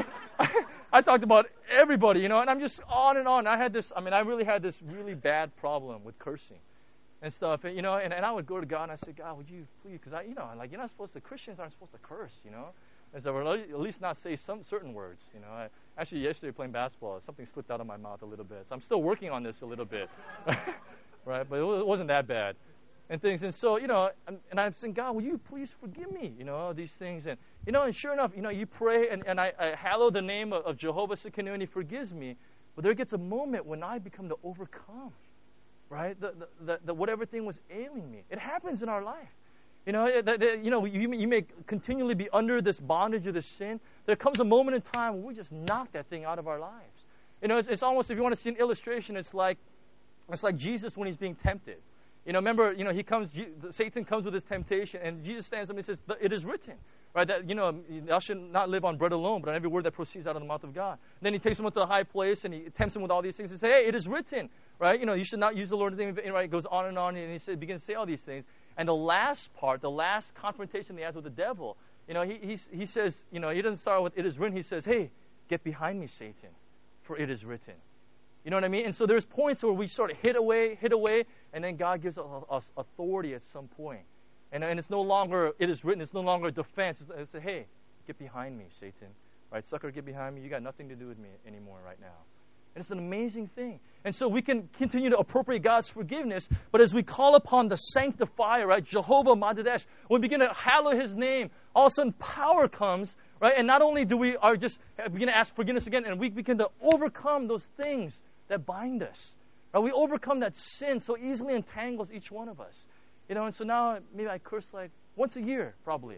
I talked about everybody, you know, and I'm just on and on. I had this, I mean, I really had this really bad problem with cursing and stuff, you know, and, and I would go to God and I said, God, would you please, because I, you know, like, you're not supposed to, Christians aren't supposed to curse, you know, and so or at least not say some certain words, you know. I, actually, yesterday playing basketball, something slipped out of my mouth a little bit, so I'm still working on this a little bit. right? But it wasn't that bad. And things. And so, you know, and I'm saying, God, will you please forgive me, you know, these things. And, you know, and sure enough, you know, you pray, and, and I, I hallow the name of, of Jehovah Tsidkenu, and he forgives me. But there gets a moment when I become to overcome, right? The, the, the, the whatever thing was ailing me. It happens in our life. You know, the, the, you know, you, you may continually be under this bondage of this sin. There comes a moment in time when we just knock that thing out of our lives. You know, it's, it's almost, if you want to see an illustration, it's like, it's like Jesus when he's being tempted. You know, remember, you know, he comes, Satan comes with his temptation, and Jesus stands up and says, it is written, right? That, you know, thou should not live on bread alone, but on every word that proceeds out of the mouth of God. And then he takes him up to a high place, and he tempts him with all these things and says, hey, it is written, right? You know, you should not use the Lord's name in vain, right? It goes on and on, and he says, begins to say all these things. And the last part, the last confrontation he has with the devil, you know, he, he, he says, you know, he doesn't start with it is written. He says, hey, get behind me, Satan, for it is written. You know what I mean? And so there's points where we sort of hit away, hit away, and then God gives us, us authority at some point. And, and it's no longer, it is written, it's no longer a defense. It's, it's a, hey, get behind me, Satan. Right, sucker, get behind me. You got nothing to do with me anymore right now. And it's an amazing thing. And so we can continue to appropriate God's forgiveness, but as we call upon the sanctifier, right, Jehovah Madadesh, when we begin to hallow his name, all of a sudden power comes, right? And not only do we are just begin to ask forgiveness again, and we begin to overcome those things that bind us. Right? We overcome that sin so easily entangles each one of us. You know, and so now maybe I curse like once a year, probably.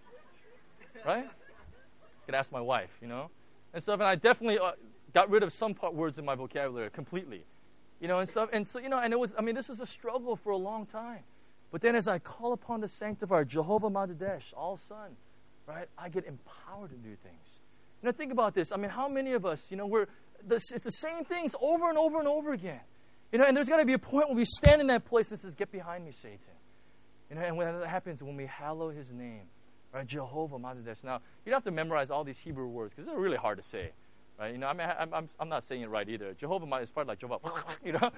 Right? I could ask my wife, you know, and stuff. And I definitely uh, got rid of some part words in my vocabulary completely, you know, and stuff. And so, you know, and it was, I mean, this was a struggle for a long time. But then as I call upon the sanctifier, Jehovah Madadesh, all Son, right, I get empowered to do things. You know, think about this. I mean, how many of us, you know, we're, this, it's the same things over and over and over again. You know, and there's got to be a point when we stand in that place and says, get behind me, Satan. You know, and when that happens, when we hallow his name, right, Jehovah Madadesh. Now, you don't have to memorize all these Hebrew words because they're really hard to say, right? You know, I mean, I'm, I'm, I'm not saying it right either. Jehovah is probably like Jehovah, you know.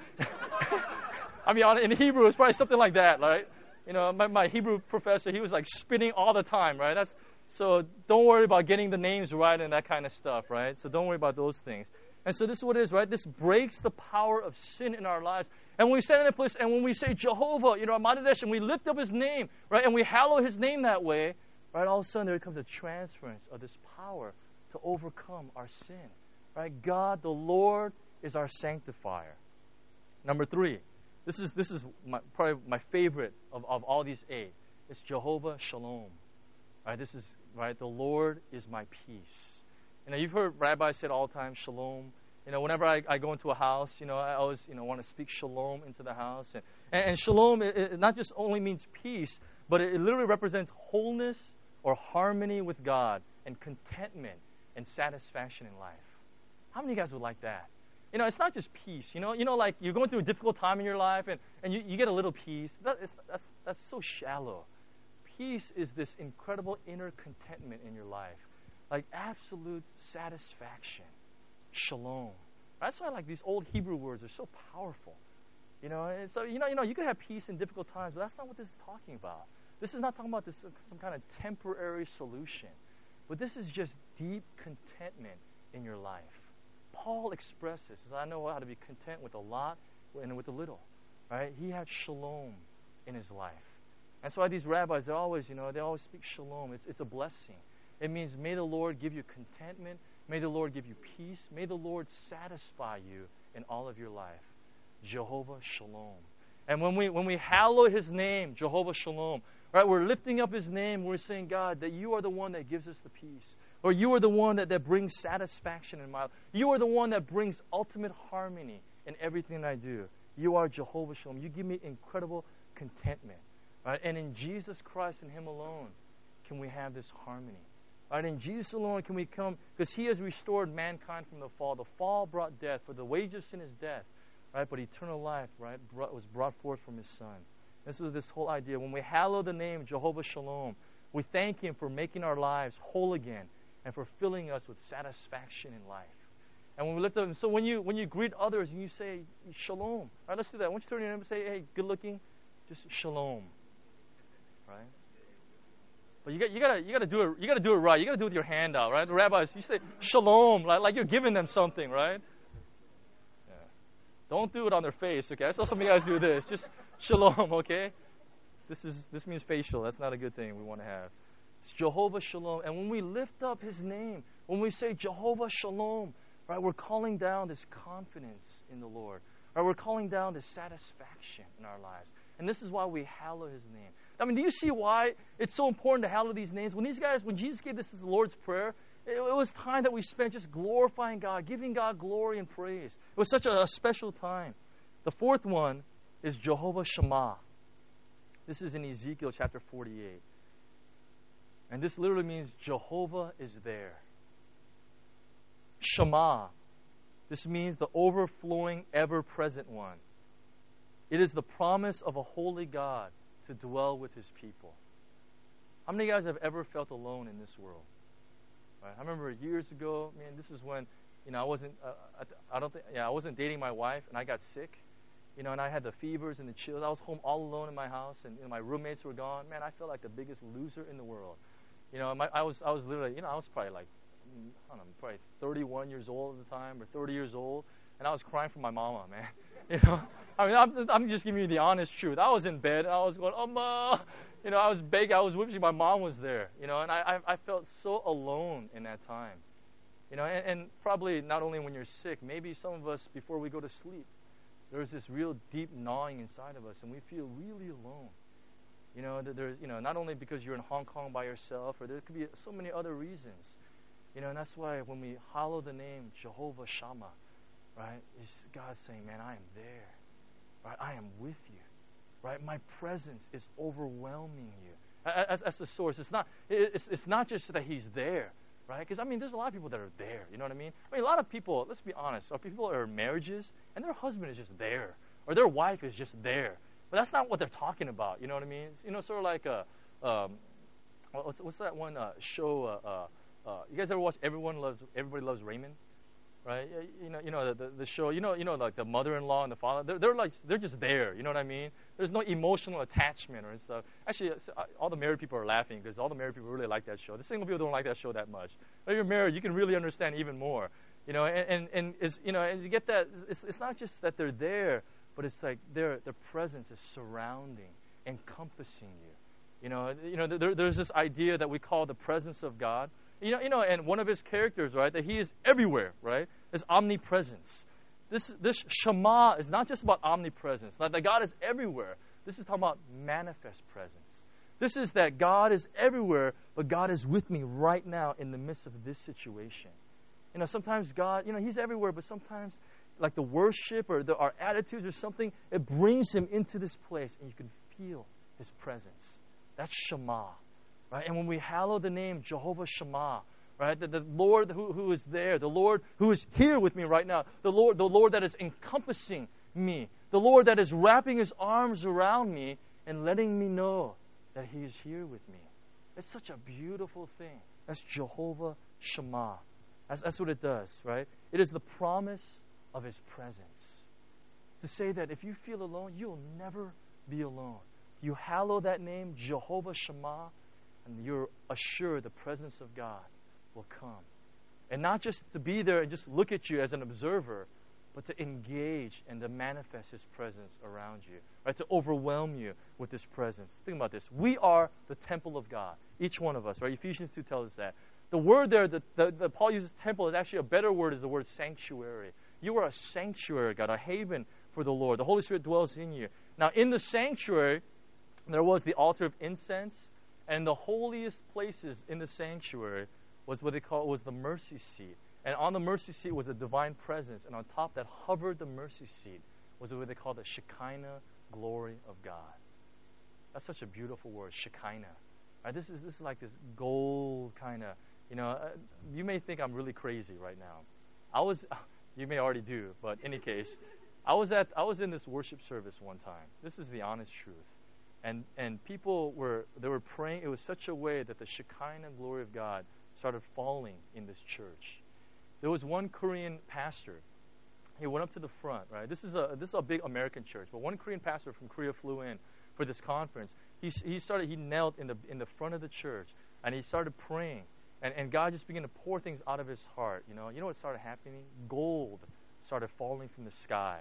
I mean, in Hebrew, it's probably something like that, right? You know, my, my Hebrew professor, he was like spinning all the time, right? That's so don't worry about getting the names right and that kind of stuff, right? So don't worry about those things. And so this is what it is, right? This breaks the power of sin in our lives. And when we stand in that place and when we say Jehovah, you know, Madadesh, and we lift up his name, right, and we hallow his name that way, right, all of a sudden there comes a transference of this power to overcome our sin, right? God, the Lord, is our sanctifier. Number three, this is this is my, probably my favorite of, of all these eight. It's Jehovah Shalom. Right, this is, right, the Lord is my peace. You know, you've heard rabbis say it all the time, shalom. You know, whenever I, I go into a house, you know, I always, you know, want to speak shalom into the house. And, and, and shalom, it, it not just only means peace, but it, it literally represents wholeness or harmony with God and contentment and satisfaction in life. How many of you guys would like that? You know, it's not just peace. You know, you know, like you're going through a difficult time in your life and, and you, you get a little peace. That is, that's, that's so shallow. Peace is this incredible inner contentment in your life. Like absolute satisfaction. Shalom. That's why like these old Hebrew words are so powerful. You know, and so you know, you know, you can have peace in difficult times, but that's not what this is talking about. This is not talking about this some kind of temporary solution. But this is just deep contentment in your life. Paul expresses, says, I know how to be content with a lot and with a little. Right? He had shalom in his life. That's why these rabbis, they always, you know, they always speak shalom. It's, it's a blessing. It means may the Lord give you contentment. May the Lord give you peace. May the Lord satisfy you in all of your life. Jehovah Shalom. And when we when we hallow his name, Jehovah Shalom, right, we're lifting up his name. We're saying, God, that you are the one that gives us the peace. Or you are the one that, that brings satisfaction in my life. You are the one that brings ultimate harmony in everything I do. You are Jehovah Shalom. You give me incredible contentment. Right? And in Jesus Christ and him alone can we have this harmony. Right, in Jesus alone can we come, because he has restored mankind from the fall. The fall brought death, for the wage of sin is death, right? But eternal life, right, brought, was brought forth from his Son. This is this whole idea. When we hallow the name Jehovah Shalom, we thank him for making our lives whole again and for filling us with satisfaction in life. And when we lift up, so when you when you greet others and you say Shalom, all right, let's do that. I want you to turn your name and say, hey, good looking, just Shalom, right? But you got you gotta you gotta do it you gotta do it right. You gotta do it with your hand out, right? The rabbis, you say shalom, like like you're giving them something, right? Yeah. Don't do it on their face, okay? I saw some of you guys do this. Just shalom, okay? This is this means facial. That's not a good thing we want to have. It's Jehovah Shalom. And when we lift up His name, when we say Jehovah Shalom, right, we're calling down this confidence in the Lord. Right, we're calling down this satisfaction in our lives. And this is why we hallow His name. I mean, do you see why it's so important to hallow these names? When these guys, when Jesus gave this as the Lord's Prayer, it, it was time that we spent just glorifying God, giving God glory and praise. It was such a, a special time. The fourth one is Jehovah Shammah. This is in Ezekiel chapter forty-eight. And this literally means Jehovah is there. Shammah. This means the overflowing, ever-present one. It is the promise of a holy God to dwell with His people. How many of you guys have ever felt alone in this world? Right? I remember years ago, man, this is when, you know, I wasn't, uh, I, I don't think, yeah, I wasn't dating my wife, and I got sick, you know, and I had the fevers and the chills. I was home all alone in my house, and you know, my roommates were gone. Man, I felt like the biggest loser in the world. You know, my, I was, I was literally, you know, I was probably like, I don't know, probably thirty-one years old at the time, or thirty years old, and I was crying for my mama, man. You know, I mean, I'm, I'm just giving you the honest truth. I was in bed, and I was going, Amma, you know, I was begging, I was wishing my mom was there, you know, and I, I, I felt so alone in that time. You know, and, and probably not only when you're sick, maybe some of us, before we go to sleep, there's this real deep gnawing inside of us, and we feel really alone. You know, there's, you know, not only because you're in Hong Kong by yourself, or there could be so many other reasons. You know, and that's why when we hallow the name Jehovah Shammah, right, it's God saying, man, I am there. Right, I am with you. Right, my presence is overwhelming you. As, as the source, it's not. It's, it's not just that He's there, right? Because I mean, there's a lot of people that are there. You know what I mean? I mean, a lot of people. Let's be honest. Are people are in marriages, and their husband is just there, or their wife is just there. But that's not what they're talking about. You know what I mean? It's, you know, sort of like a. Um, what's, what's that one uh, show? Uh, uh, uh, you guys ever watch Everyone Loves Everybody Loves Raymond? Right, you know, you know the, the show. You know, you know, like the mother-in-law and the father. They're, they're like, they're just there. You know what I mean? There's no emotional attachment or stuff. Actually, all the married people are laughing because all the married people really like that show. The single people don't like that show that much. But if you're married, you can really understand even more. You know, and and, and it's, you know, and you get that. It's it's not just that they're there, but it's like their their presence is surrounding, encompassing you. You know, you know, there, there's this idea that we call the presence of God. You know, you know, and one of His characters, right, that He is everywhere, right, is omnipresence. This this Shema is not just about omnipresence, not that God is everywhere. This is talking about manifest presence. This is that God is everywhere, but God is with me right now in the midst of this situation. You know, sometimes God, you know, He's everywhere, but sometimes, like the worship or the, our attitudes or something, it brings Him into this place, and you can feel His presence. That's Shema. Right? And when we hallow the name Jehovah Shammah, right, the, the Lord who, who is there, the Lord who is here with me right now, the Lord, the Lord that is encompassing me, the Lord that is wrapping His arms around me and letting me know that He is here with me. It's such a beautiful thing. That's Jehovah Shammah. That's, that's what it does, right? It is the promise of His presence. To say that if you feel alone, you'll never be alone. You hallow that name, Jehovah Shammah, and you're assured the presence of God will come. And not just to be there and just look at you as an observer, but to engage and to manifest His presence around you, right? To overwhelm you with His presence. Think about this. We are the temple of God, each one of us, right? Ephesians two tells us that. The word there that the, the Paul uses temple is actually a better word is the word sanctuary. You are a sanctuary, God, a haven for the Lord. The Holy Spirit dwells in you. Now, in the sanctuary, there was the altar of incense. And the holiest places in the sanctuary was what they call was the mercy seat. And on the mercy seat was a divine presence. And on top that hovered the mercy seat was what they call the Shekinah glory of God. That's such a beautiful word, Shekinah. Right? This is this is like this gold kind of, you know, uh, you may think I'm really crazy right now. I was, you may already do, but in any case, I was at I was in this worship service one time. This is the honest truth. And and people were, they were praying. It was such a way that the Shekinah glory of God started falling in this church. There was one Korean pastor. He went up to the front, right? This is a this is a big American church, but one Korean pastor from Korea flew in for this conference. He he started he knelt in the in the front of the church, and he started praying, and and God just began to pour things out of his heart. You know, you know what started happening? Gold started falling from the sky.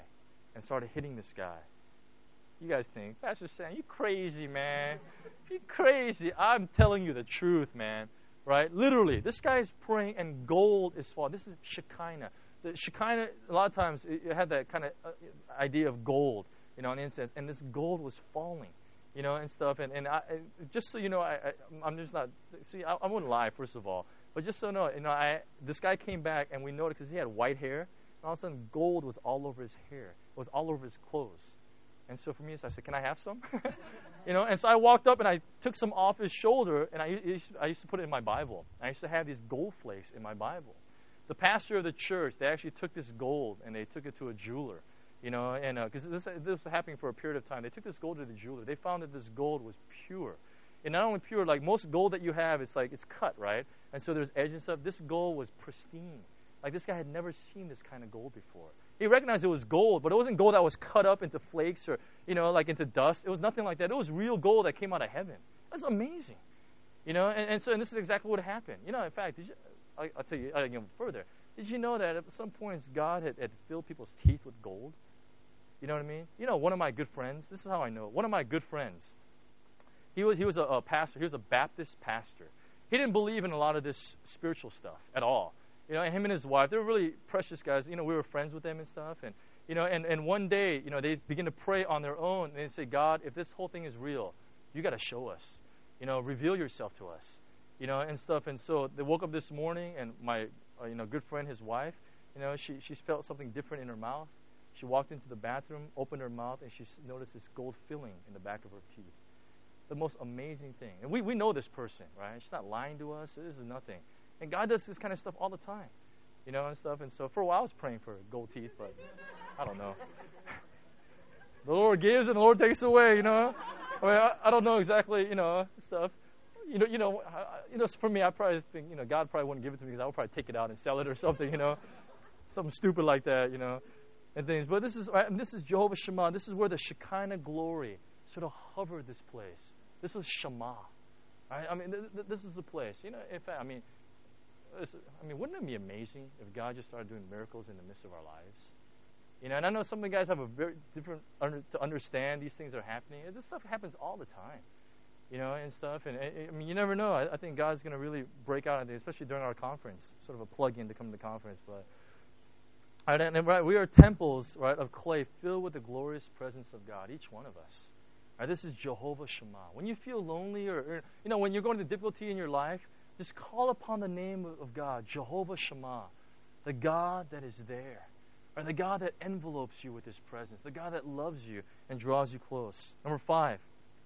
and started hitting this guy. You guys think, Pastor Sam, you crazy, man. You crazy. I'm telling you the truth, man. Right? Literally, this guy is praying and gold is falling. This is Shekinah. The Shekinah, a lot of times, it, it had that kind of uh, idea of gold, you know, an incense. And this gold was falling, you know, and stuff. And, and I, just so you know, I, I, I'm just not, see, I, I wouldn't lie, first of all. But just so you know, you know I, this guy came back, and we noticed because he had white hair. And all of a sudden, gold was all over his hair. It was all over his clothes. And so for me, I said, can I have some? you know, and so I walked up and I took some off his shoulder, and I used, to, I used to put it in my Bible. I used to have these gold flakes in my Bible. The pastor of the church, they actually took this gold and they took it to a jeweler, you know, and because uh, this, this was happening for a period of time. They took this gold to the jeweler. They found that this gold was pure. And not only pure, like most gold that you have, it's like, it's cut, right? And so there's edges and stuff. This gold was pristine. Like this guy had never seen this kind of gold before. He recognized it was gold, but it wasn't gold that was cut up into flakes or, you know, like into dust. It was nothing like that. It was real gold that came out of heaven. That's amazing. You know, and, and so and this is exactly what happened. You know, in fact, did you, I, I'll tell you I'll go further. Did you know that at some points God had, had filled people's teeth with gold? You know what I mean? You know, one of my good friends, this is how I know. One of my good friends, he was, he was a, a pastor. He was a Baptist pastor. He didn't believe in a lot of this spiritual stuff at all. You know, and him and his wife, they were really precious guys. You know, we were friends with them and stuff. And, you know, and, and one day, you know, they begin to pray on their own. And they say, God, if this whole thing is real, you got to show us. You know, reveal yourself to us. You know, and stuff. And so they woke up this morning, and my, uh, you know, good friend, his wife, you know, she, she felt something different in her mouth. She walked into the bathroom, opened her mouth, and she noticed this gold filling in the back of her teeth. The most amazing thing. And we, we know this person, right? She's not lying to us. This is nothing. And God does this kind of stuff all the time, you know, and stuff. And so for a while I was praying for gold teeth, but I don't know. The Lord gives and the Lord takes away, you know. I mean, I, I don't know exactly, you know, stuff. You know, you know, I, you know. For me, I probably think, you know, God probably wouldn't give it to me because I would probably take it out and sell it or something, you know, something stupid like that, you know, and things. But this is, right, and this is Jehovah Shammah. This is where the Shekinah glory sort of hovered this place. This was Shammah, right? I mean, th- th- this is the place, you know. In fact, I mean. I mean, wouldn't it be amazing if God just started doing miracles in the midst of our lives? You know, and I know some of the guys have a very different under, to understand these things are happening. This stuff happens all the time, you know, and stuff. And I mean, you never know. I, I think God's going to really break out, especially during our conference, sort of a plug-in to come to the conference. But right, and, and, right, we are temples, right, of clay filled with the glorious presence of God, each one of us. Right, this is Jehovah Shammah. When you feel lonely or, or, you know, when you're going to difficulty in your life, just call upon the name of God, Jehovah Shammah, the God that is there, or the God that envelopes you with His presence, the God that loves you and draws you close. Number five,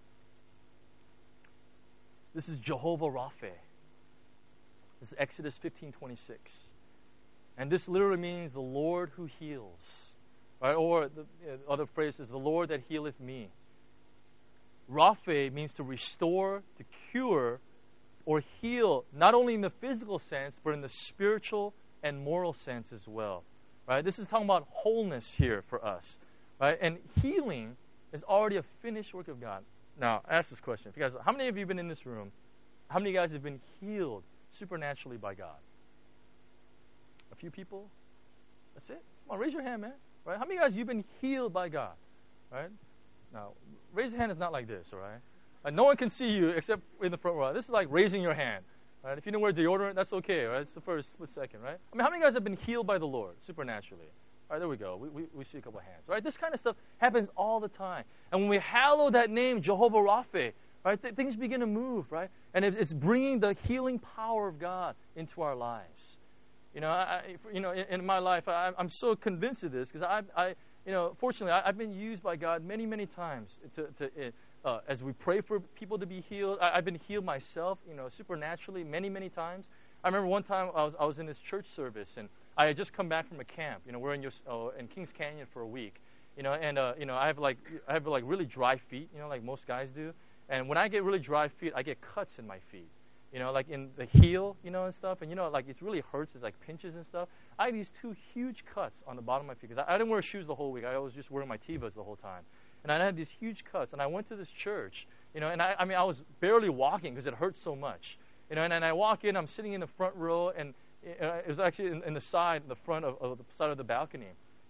this is Jehovah Rapha. This is Exodus fifteen twenty-six. And this literally means the Lord who heals. Right? Or the uh, other phrase is the Lord that healeth me. Rapha means to restore, to cure, or heal, not only in the physical sense, but in the spiritual and moral sense as well. Right? This is talking about wholeness here for us. Right? And healing is already a finished work of God. Now, I ask this question. If you guys, how many of you have been in this room? How many of you guys have been healed supernaturally by God? A few people? That's it? Come on, raise your hand, man. Right? How many of you guys you've been healed by God? Right? Now, raise your hand is not like this, all right? Uh, no one can see you except in the front row. This is like raising your hand. Right? If you don't wear deodorant, that's okay, right? It's the first split second, right? I mean, how many of you guys have been healed by the Lord supernaturally? All right, there we go. We, we, we see a couple of hands. Right? This kind of stuff happens all the time. And when we hallow that name, Jehovah Rapha, right, th- things begin to move, right? And it, it's bringing the healing power of God into our lives. You know, I, you know, in, in my life, I, I'm so convinced of this because I, I, you know, fortunately, I, I've been used by God many, many times to, to uh, as we pray for people to be healed. I, I've been healed myself, you know, supernaturally many, many times. I remember one time I was I was in this church service and I had just come back from a camp. You know, we're in Yos- uh, in Kings Canyon for a week. You know, and uh, you know, I have like I have like really dry feet. You know, like most guys do. And when I get really dry feet, I get cuts in my feet. You know, like in the heel, you know, and stuff. And, you know, like it really hurts. It's like pinches and stuff. I had these two huge cuts on the bottom of my feet because I, I didn't wear shoes the whole week. I was just wearing my Tevas the whole time. And I had these huge cuts. And I went to this church, you know, and I, I mean, I was barely walking because it hurt so much. You know, and, and I walk in, I'm sitting in the front row, and uh, it was actually in, in the side, the front of, of the side of the balcony.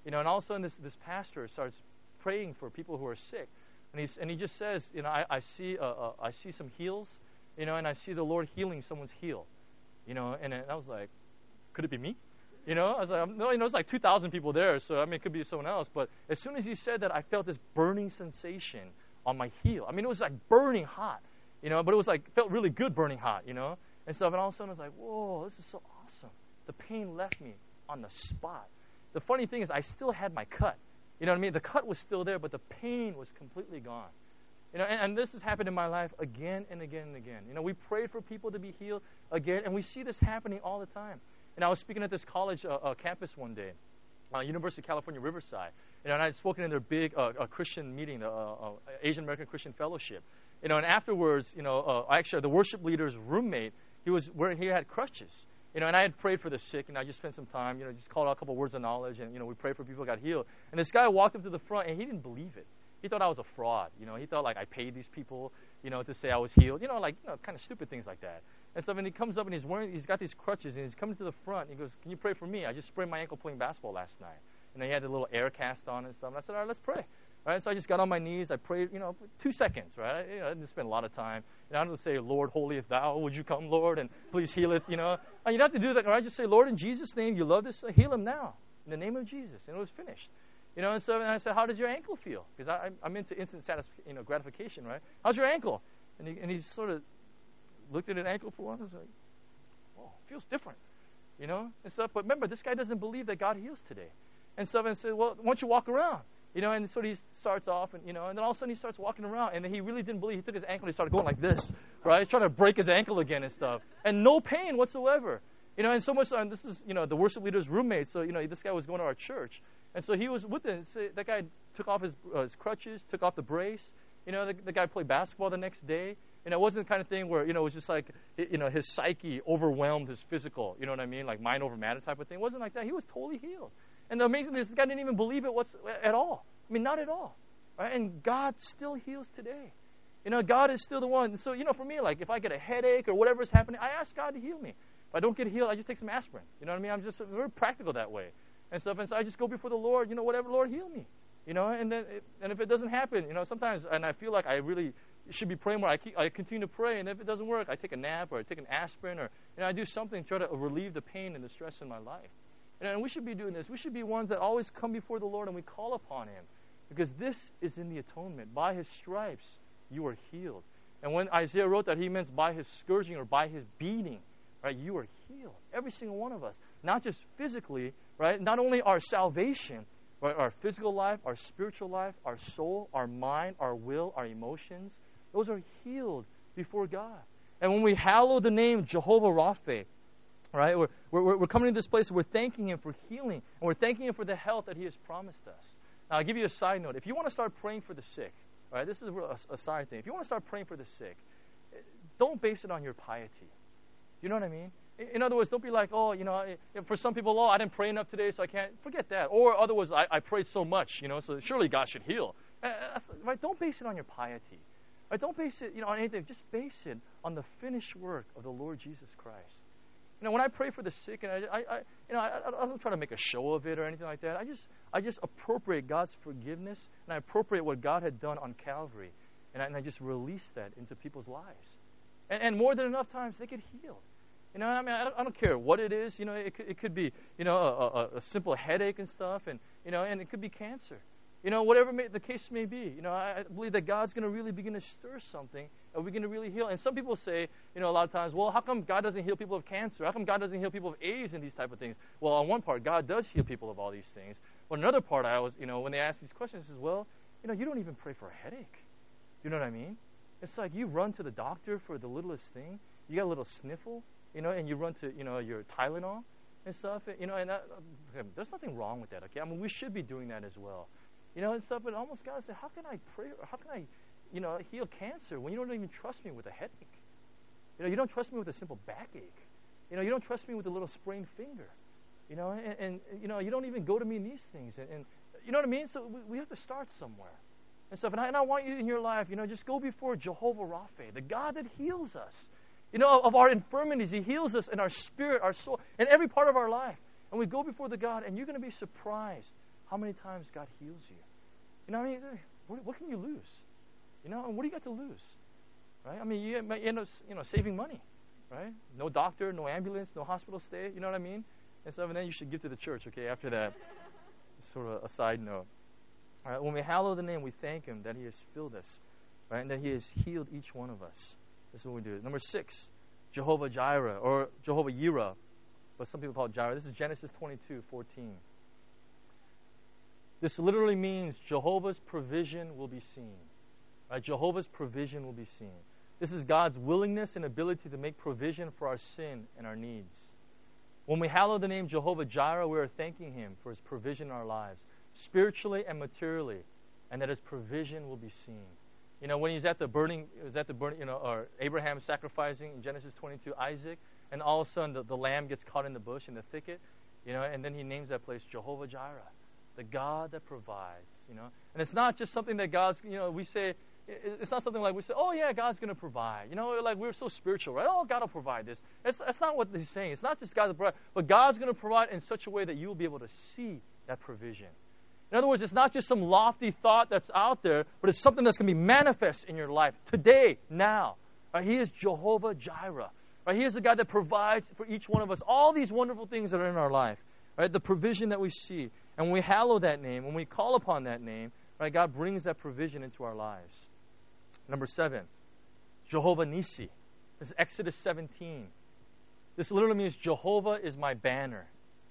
You know, and all of a sudden this, this pastor starts praying for people who are sick. And, he's, and he just says, you know, I, I, see, uh, uh, I see some heals, you know, and I see the Lord healing someone's heel. You know, and, and I was like, could it be me? You know, I was like, no, you know, it's like two thousand people there, so I mean, it could be someone else. But as soon as he said that, I felt this burning sensation on my heel. I mean, it was like burning hot, you know, but it was like, felt really good burning hot, you know, and stuff. And all of a sudden, I was like, whoa, this is so awesome. The pain left me on the spot. The funny thing is, I still had my cut. You know what I mean? The cut was still there, but the pain was completely gone. You know, and, and this has happened in my life again and again and again. You know, we prayed for people to be healed again, and we see this happening all the time. And I was speaking at this college uh, uh, campus one day, uh, University of California, Riverside. You know, and I had spoken in their big uh, uh, Christian meeting, the uh, uh, Asian American Christian Fellowship. You know, and afterwards, you know, uh, actually the worship leader's roommate, he was where he had crutches. You know, and I had prayed for the sick, and I just spent some time, you know, just called out a couple words of knowledge, and you know, we prayed for people who got healed. And this guy walked up to the front, and he didn't believe it. He thought I was a fraud. You know, he thought like I paid these people, you know, to say I was healed. You know, like you know, kind of stupid things like that. And so when he comes up and he's wearing, he's got these crutches, and he's coming to the front. And he goes, "Can you pray for me? I just sprained my ankle playing basketball last night." And he had a little air cast on and stuff. And I said, "All right, let's pray." All right, so I just got on my knees. I prayed, you know, for two seconds, right? I, you know, I didn't spend a lot of time. You know, I didn't say, "Lord, holy art thou, would you come, Lord, and please heal it," you know. And you don't have to do that. Or I just say, "Lord, in Jesus' name, you love this, uh, heal him now, in the name of Jesus." And it was finished. You know, and so and I said, "How does your ankle feel?" Because I, I'm into instant satisf- you know, gratification, right? "How's your ankle?" And he, and he sort of looked at an ankle for a while. I was like, "Oh, it feels different," you know, and stuff. But remember, this guy doesn't believe that God heals today. And so and said, "Well, why don't you walk around?" You know, and so he starts off, and you know, and then all of a sudden he starts walking around, and then he really didn't believe. He took his ankle and he started going like this, right? He's trying to break his ankle again and stuff, and no pain whatsoever. You know, and so much. And this is, you know, the worship leader's roommate. So you know, this guy was going to our church, and so he was with it. So that guy took off his, uh, his crutches, took off the brace. You know, the, the guy played basketball the next day. And it wasn't the kind of thing where, you know, it was just like, you know, his psyche overwhelmed his physical. You know what I mean? Like mind over matter type of thing. It wasn't like that. He was totally healed. And the amazing thing is, this guy didn't even believe it what's, at all. I mean, not at all. Right? And God still heals today. You know, God is still the one. So, you know, for me, like, if I get a headache or whatever is happening, I ask God to heal me. If I don't get healed, I just take some aspirin. You know what I mean? I'm just very practical that way. And stuff. And so I just go before the Lord, you know, whatever, Lord, heal me. You know, and then, it, and if it doesn't happen, you know, sometimes, and I feel like I really should be praying more, I, keep, I continue to pray, and if it doesn't work, I take a nap, or I take an aspirin, or, you know, I do something to try to relieve the pain and the stress in my life. And, and we should be doing this. We should be ones that always come before the Lord and we call upon Him, because this is in the atonement. By His stripes, you are healed. And when Isaiah wrote that, he meant by His scourging or by His beating, right, you are healed. Every single one of us. Not just physically, right, not only our salvation, but our physical life, our spiritual life, our soul, our mind, our will, our emotions, those are healed before God. And when we hallow the name Jehovah Rapha, right, we're, we're, we're coming to this place, we're thanking Him for healing, and we're thanking Him for the health that He has promised us. Now, I'll give you a side note. If you want to start praying for the sick, right, this is a, a side thing. If you want to start praying for the sick, don't base it on your piety. You know what I mean? In other words, don't be like, oh, you know, for some people, oh, I didn't pray enough today, so I can't. Forget that. Or otherwise, I, I prayed so much, you know, so surely God should heal. Uh, right? Don't base it on your piety. Right? Don't base it, you know, on anything. Just base it on the finished work of the Lord Jesus Christ. You know, when I pray for the sick, and I, I, I you know, I, I don't try to make a show of it or anything like that. I just, I just appropriate God's forgiveness, and I appropriate what God had done on Calvary, and I, and I just release that into people's lives. And, and more than enough times, they get healed. You know, I mean, I don't, I don't care what it is. You know, it could, it could be, you know, a, a, a simple headache and stuff, and you know, and it could be cancer. You know, whatever may, the case may be. You know, I, I believe that God's going to really begin to stir something, and we're going to really heal. And some people say, you know, a lot of times, well, how come God doesn't heal people of cancer? How come God doesn't heal people of AIDS and these type of things? Well, on one part, God does heal people of all these things. But another part, I was, you know, when they ask these questions, says, well, you know, you don't even pray for a headache. You know what I mean? It's like you run to the doctor for the littlest thing. You got a little sniffle. You know, and you run to, you know, your Tylenol and stuff, you know, and that, okay, there's nothing wrong with that, okay? I mean, we should be doing that as well, you know, and stuff, but almost God said, how can I pray, or how can I, you know, heal cancer when you don't even trust me with a headache? You know, you don't trust me with a simple backache. You know, you don't trust me with a little sprained finger, you know, and, and you know, you don't even go to me in these things, and, and you know what I mean? So we, we have to start somewhere and stuff, and I, and I want you in your life, you know, just go before Jehovah Rapha, the God that heals us. You know, of our infirmities. He heals us in our spirit, our soul, in every part of our life. And we go before the God, and you're going to be surprised how many times God heals you. You know, I mean, what, what can you lose? You know, and what do you got to lose? Right? I mean, you might end up, you know, saving money, right? No doctor, no ambulance, no hospital stay. You know what I mean? And so, and then you should give to the church, okay, after that. Sort of a side note. All right, when we hallow the name, we thank Him that He has filled us, right, and that He has healed each one of us. This is what we do. Number six, Jehovah Jireh, or Jehovah Yireh, but some people call it Jireh. This is Genesis twenty-two fourteen. This literally means Jehovah's provision will be seen. Right? Jehovah's provision will be seen. This is God's willingness and ability to make provision for our sin and our needs. When we hallow the name Jehovah Jireh, we are thanking Him for His provision in our lives, spiritually and materially, and that His provision will be seen. You know, when He's at the burning, it was at the burning, you know, or Abraham sacrificing in Genesis twenty-two Isaac, and all of a sudden the, the lamb gets caught in the bush in the thicket, you know, and then He names that place Jehovah Jireh, the God that provides. You know, and it's not just something that God's, you know, we say. It's not something like we say, oh, yeah, God's going to provide. You know, like we're so spiritual, right? Oh, God will provide this. That's, that's not what He's saying. It's not just God will provide, but God's going to provide in such a way that you will be able to see that provision. In other words, it's not just some lofty thought that's out there, but it's something that's going to be manifest in your life today, now. Right? He is Jehovah Jireh. Right? He is the God that provides for each one of us all these wonderful things that are in our life. Right? The provision that we see. And when we hallow that name, when we call upon that name, right, God brings that provision into our lives. Number seven, Jehovah Nissi. This is Exodus seventeen. This literally means Jehovah is my banner.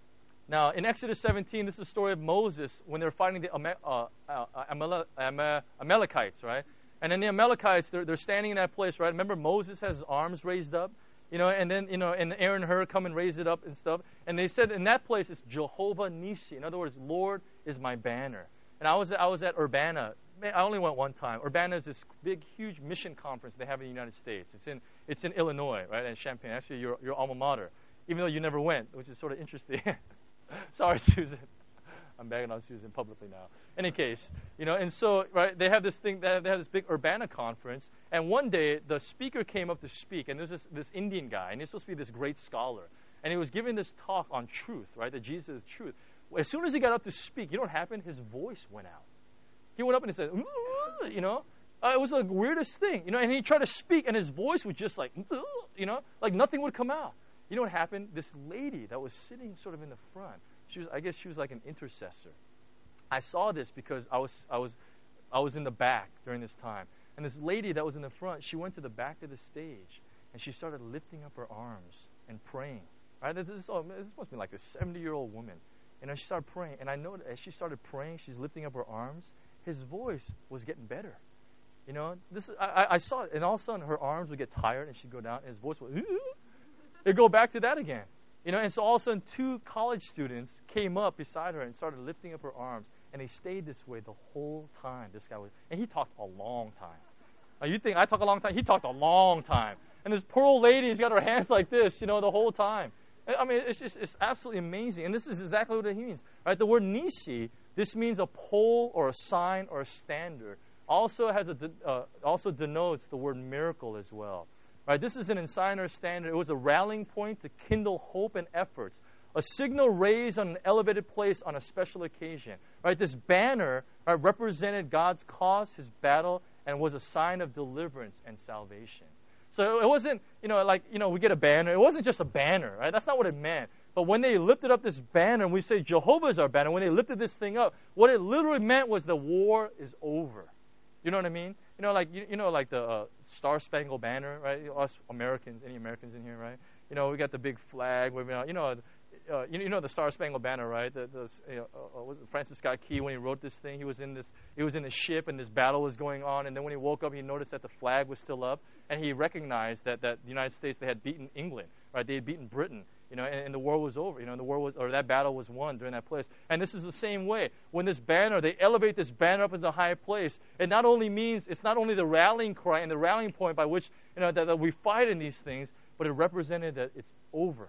Now, in Exodus seventeen, this is the story of Moses when they're fighting the Ame- uh, uh, Amale- Ame- Amalekites, right? And then the Amalekites, they're, they're standing in that place, right? Remember, Moses has his arms raised up, you know, and then, you know, and Aaron and Hur come and raise it up and stuff. And they said in that place, it's Jehovah Nissi. In other words, Lord is my banner. And I was I was at Urbana. I only went one time. Urbana is this big, huge mission conference they have in the United States. It's in it's in Illinois, right, and Champaign. Actually, your your alma mater, even though you never went, which is sort of interesting. Sorry, Susan. I'm bagging on Susan publicly now. Any case, you know, and so right, they have this thing. They have, they have this big Urbana conference, and one day the speaker came up to speak, and there's this this Indian guy, and he's supposed to be this great scholar, and he was giving this talk on truth, right, that Jesus is truth. As soon as he got up to speak, you know what happened? His voice went out. He went up and he said, you know, uh, it was the weirdest thing, you know, and he tried to speak, and his voice was just like, you know, like nothing would come out. You know what happened? This lady that was sitting sort of in the front, she was, I guess she was like an intercessor. I saw this because I was, I was, I was in the back during this time, and this lady that was in the front, she went to the back of the stage, and she started lifting up her arms and praying. Right? This, is, oh, this must be like a seventy-year-old woman. You know, she started praying, and I noticed as she started praying, she's lifting up her arms. His voice was getting better. You know, this I, I saw it, and all of a sudden her arms would get tired, and she'd go down, and his voice would, it'd go back to that again. You know, and so all of a sudden two college students came up beside her and started lifting up her arms, and they stayed this way the whole time. This guy was, and he talked a long time. Now, you think I talk a long time? He talked a long time. And this poor old lady's got her hands like this, you know, the whole time. I mean, it's just, it's absolutely amazing. And this is exactly what it means. Right? The word Nissi, this means a pole or a sign or a standard. Also has a uh, also denotes the word miracle as well. Right? This is an sign or standard. It was a rallying point to kindle hope and efforts. A signal raised on an elevated place on a special occasion. Right? This banner right, represented God's cause, His battle, and was a sign of deliverance and salvation. So it wasn't, you know, like, you know, we get a banner. It wasn't just a banner, right? That's not what it meant. But when they lifted up this banner, and we say Jehovah is our banner, when they lifted this thing up, what it literally meant was the war is over. You know what I mean? You know, like, you, you know, like the uh, Star Spangled Banner, right? Us Americans, any Americans in here, right? You know, we got the big flag. You know, you know, uh, you, you know the Star Spangled Banner, right? The, the, you know, uh, was it Francis Scott Key, when he wrote this thing, he was in this, he was in a ship, and this battle was going on, and then when he woke up, he noticed that the flag was still up, and he recognized that, that the United States, they had beaten England, right? They had beaten Britain, you know, and, and the war was over, you know, and the war was, or that battle was won during that place. And this is the same way. When this banner, they elevate this banner up into a high place, it not only means, it's not only the rallying cry and the rallying point by which, you know, that, that we fight in these things, but it represented that it's over.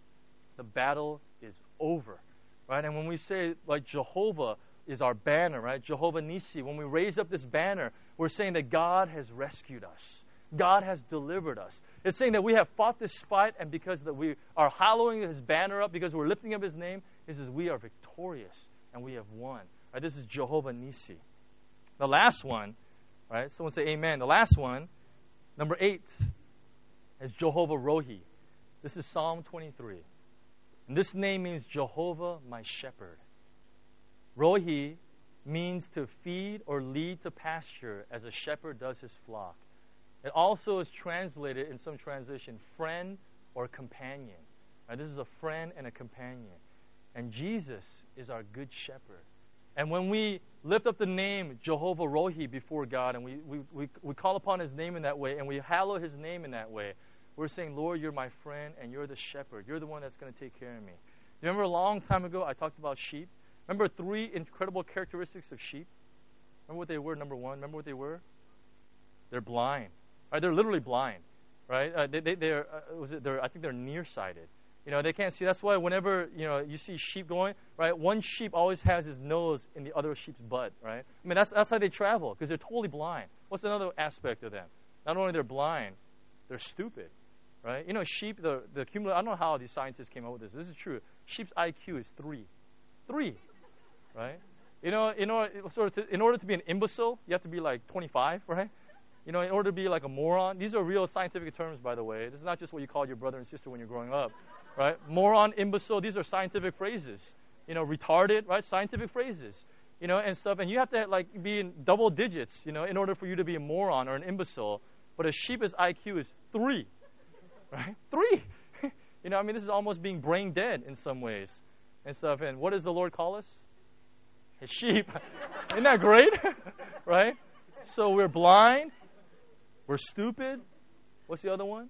The battle is over, right? And when we say, like, Jehovah is our banner, right? Jehovah Nissi, when we raise up this banner, we're saying that God has rescued us. God has delivered us. It's saying that we have fought this fight, and because that we are hallowing His banner up, because we're lifting up His name, it says we are victorious and we have won. Right, this is Jehovah Nissi. The last one, right? Someone say amen. The last one, number eight, is Jehovah Rohi. This is Psalm twenty-three. And this name means Jehovah my shepherd. Rohi means to feed or lead to pasture as a shepherd does his flock. It also is translated in some translation, friend or companion. Right, this is a friend and a companion. And Jesus is our good shepherd. And when we lift up the name Jehovah Rohi before God and we, we, we, we call upon his name in that way and we hallow his name in that way, we're saying, Lord, you're my friend and you're the shepherd. You're the one that's going to take care of me. You remember a long time ago I talked about sheep? Remember three incredible characteristics of sheep? Remember what they were, number one? Remember what they were? They're blind. Right? They're literally blind. Right? Uh, they, they, they're, uh, was it, they're, I think they're nearsighted. You know, they can't see. That's why whenever, you know, you see sheep going, right, one sheep always has his nose in the other sheep's butt, right? I mean, that's, that's how they travel, because they're totally blind. What's another aspect of them? Not only they're blind, they're stupid, right? You know, sheep, the, the cumulative, I don't know how these scientists came up with this. This is true. Sheep's I Q is three. Three, right? You know, you know, sort of to, in order to be an imbecile, you have to be like twenty-five, right? You know, in order to be like a moron, these are real scientific terms, by the way. This is not just what you call your brother and sister when you're growing up, right? Moron, imbecile, these are scientific phrases. You know, retarded, right? Scientific phrases, you know, and stuff. And you have to like be in double digits, you know, in order for you to be a moron or an imbecile. But a sheep's I Q is three, right? Three. You know, I mean, this is almost being brain dead in some ways and stuff. And what does the Lord call us? His sheep. Isn't that great? Right? So we're blind. We're stupid. What's the other one?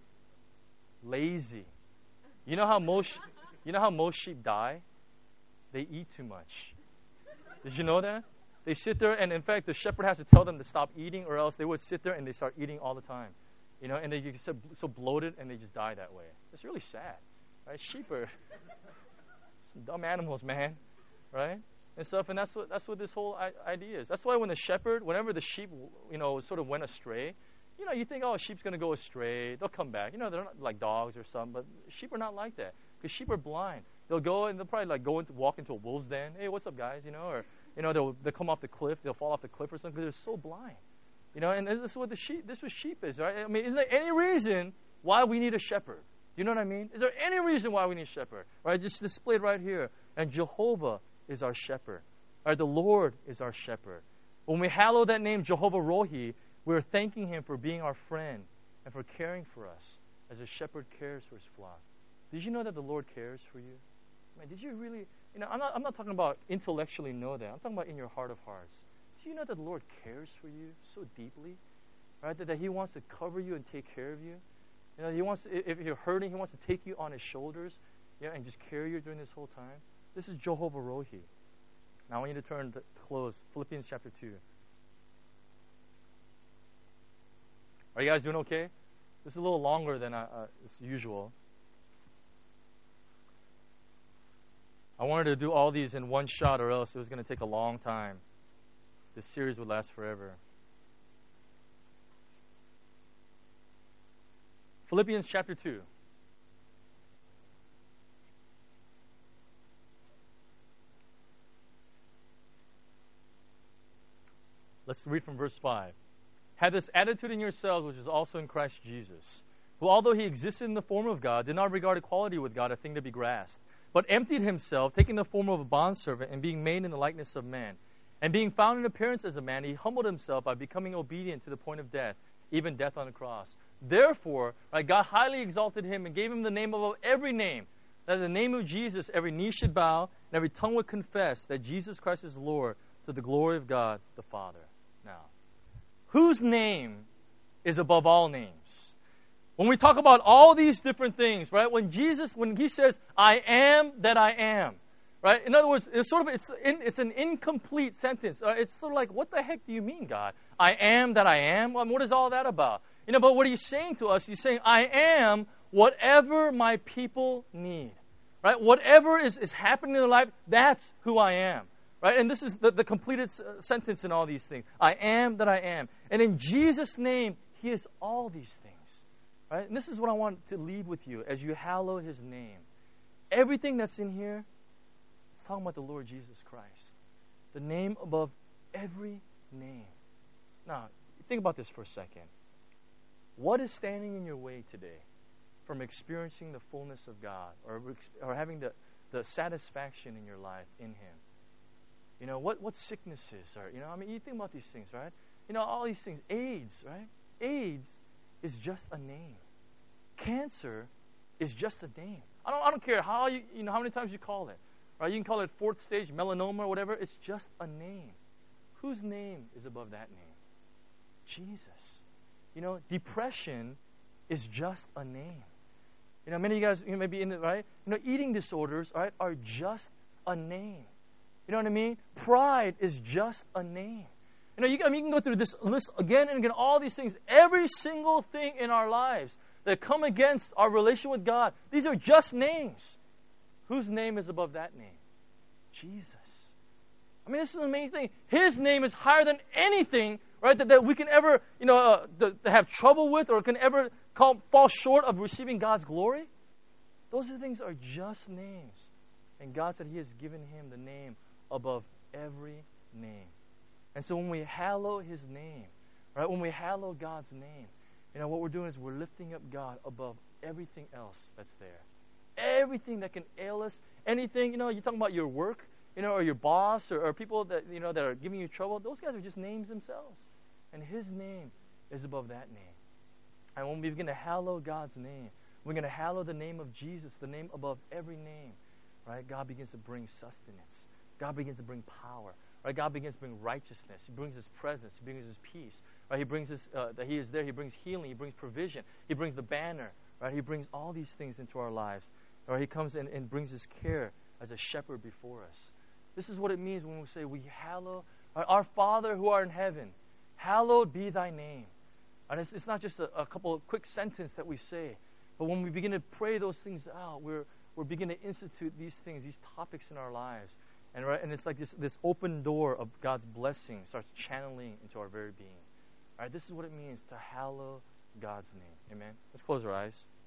Lazy. You know how most you know how most sheep die? They eat too much. Did you know that? They sit there, and in fact, the shepherd has to tell them to stop eating, or else they would sit there and they start eating all the time. You know, and they get so, so bloated, and they just die that way. It's really sad, right? Sheep are some dumb animals, man, right? And stuff, and that's what that's what this whole idea is. That's why when the shepherd, whenever the sheep, you know, sort of went astray, you know, you think, oh, sheep's going to go astray. They'll come back. You know, they're not like dogs or something, but sheep are not like that, because sheep are blind. They'll go and they'll probably like go into walk into a wolf's den. Hey, what's up, guys? You know, or you know, they'll they'll come off the cliff. They'll fall off the cliff or something because they're so blind. You know, and this is what the sheep. This is what sheep is, right? I mean, is there any reason why we need a shepherd? Do you know what I mean? Is there any reason why we need a shepherd? Right? Just displayed right here. And Jehovah is our shepherd. Right? The Lord is our shepherd. When we hallow that name, Jehovah Rohi, we're thanking Him for being our friend and for caring for us as a shepherd cares for his flock. Did you know that the Lord cares for you? I mean, did you really? You know, I'm not. I'm not talking about intellectually know that. I'm talking about in your heart of hearts. Do you know that the Lord cares for you so deeply, right? That, that He wants to cover you and take care of you. You know, He wants. To, if you're hurting, He wants to take you on His shoulders, yeah, and just carry you during this whole time. This is Jehovah Rohi. Now I want you to turn to close Philippians chapter two. Are you guys doing okay? This is a little longer than uh, uh, it's usual. I wanted to do all these in one shot, or else it was going to take a long time. This series would last forever. Philippians chapter two. Let's read from verse five. Have this attitude in yourselves, which is also in Christ Jesus, who, although He existed in the form of God, did not regard equality with God a thing to be grasped, but emptied Himself, taking the form of a bondservant and being made in the likeness of man. And being found in appearance as a man, He humbled Himself by becoming obedient to the point of death, even death on the cross. Therefore, right, God highly exalted Him and gave Him the name above every name, that in the name of Jesus every knee should bow and every tongue would confess that Jesus Christ is Lord, to the glory of God the Father. Now, whose name is above all names? When we talk about all these different things, right? When Jesus, when He says, I am that I am, right? In other words, it's sort of, it's in, it's an incomplete sentence. Uh, it's sort of like, what the heck do you mean, God? I am that I am? Well, what is all that about? You know, but what He's saying to us, He's saying, I am whatever my people need, right? Whatever is, is happening in their life, that's who I am. Right? And this is the, the completed uh, sentence in all these things. I am that I am. And in Jesus' name, He is all these things. Right? And this is what I want to leave with you as you hallow His name. Everything that's in here, it's talking about the Lord Jesus Christ. The name above every name. Now, think about this for a second. What is standing in your way today from experiencing the fullness of God or, or having the, the satisfaction in your life in Him? You know, what, what sicknesses are, you know, I mean, you think about these things, right? You know, all these things. AIDS, right? AIDS is just a name. Cancer is just a name. I don't, I don't care how you, you know, how many times you call it, right? You can call it fourth stage melanoma or whatever. It's just a name. Whose name is above that name? Jesus. You know, depression is just a name. You know, many of you guys, you know, maybe in it, right? You know, eating disorders, right, are just a name. You know what I mean? Pride is just a name. You know, you, I mean, you can go through this list again and again, all these things. Every single thing in our lives that come against our relation with God, these are just names. Whose name is above that name? Jesus. I mean, this is the main thing. His name is higher than anything, right, that, that we can ever, you know, uh, to, to have trouble with or can ever call, fall short of receiving God's glory. Those things are just names. And God said He has given Him the name above every name. And so when we hallow His name, right, when we hallow God's name, you know, what we're doing is we're lifting up God above everything else that's there. Everything that can ail us, anything, you know, you're talking about your work, you know, or your boss or, or people that, you know, that are giving you trouble, those guys are just names themselves. And His name is above that name. And when we begin to hallow God's name, we're going to hallow the name of Jesus, the name above every name, right? God begins to bring sustenance. God begins to bring power. Right? God begins to bring righteousness. He brings His presence. He brings His peace. Right? He brings His, uh, that He is there. He brings healing. He brings provision. He brings the banner. Right? He brings all these things into our lives. Right? He comes in and brings His care as a shepherd before us. This is what it means when we say we hallow, right? Our Father who art in heaven, hallowed be Thy name. And it's, it's not just a, a couple of quick sentences that we say, but when we begin to pray those things out, we're we're beginning to institute these things, these topics in our lives. And right, and it's like this, this open door of God's blessing starts channeling into our very being. All right, this is what it means to hallow God's name. Amen. Let's close our eyes.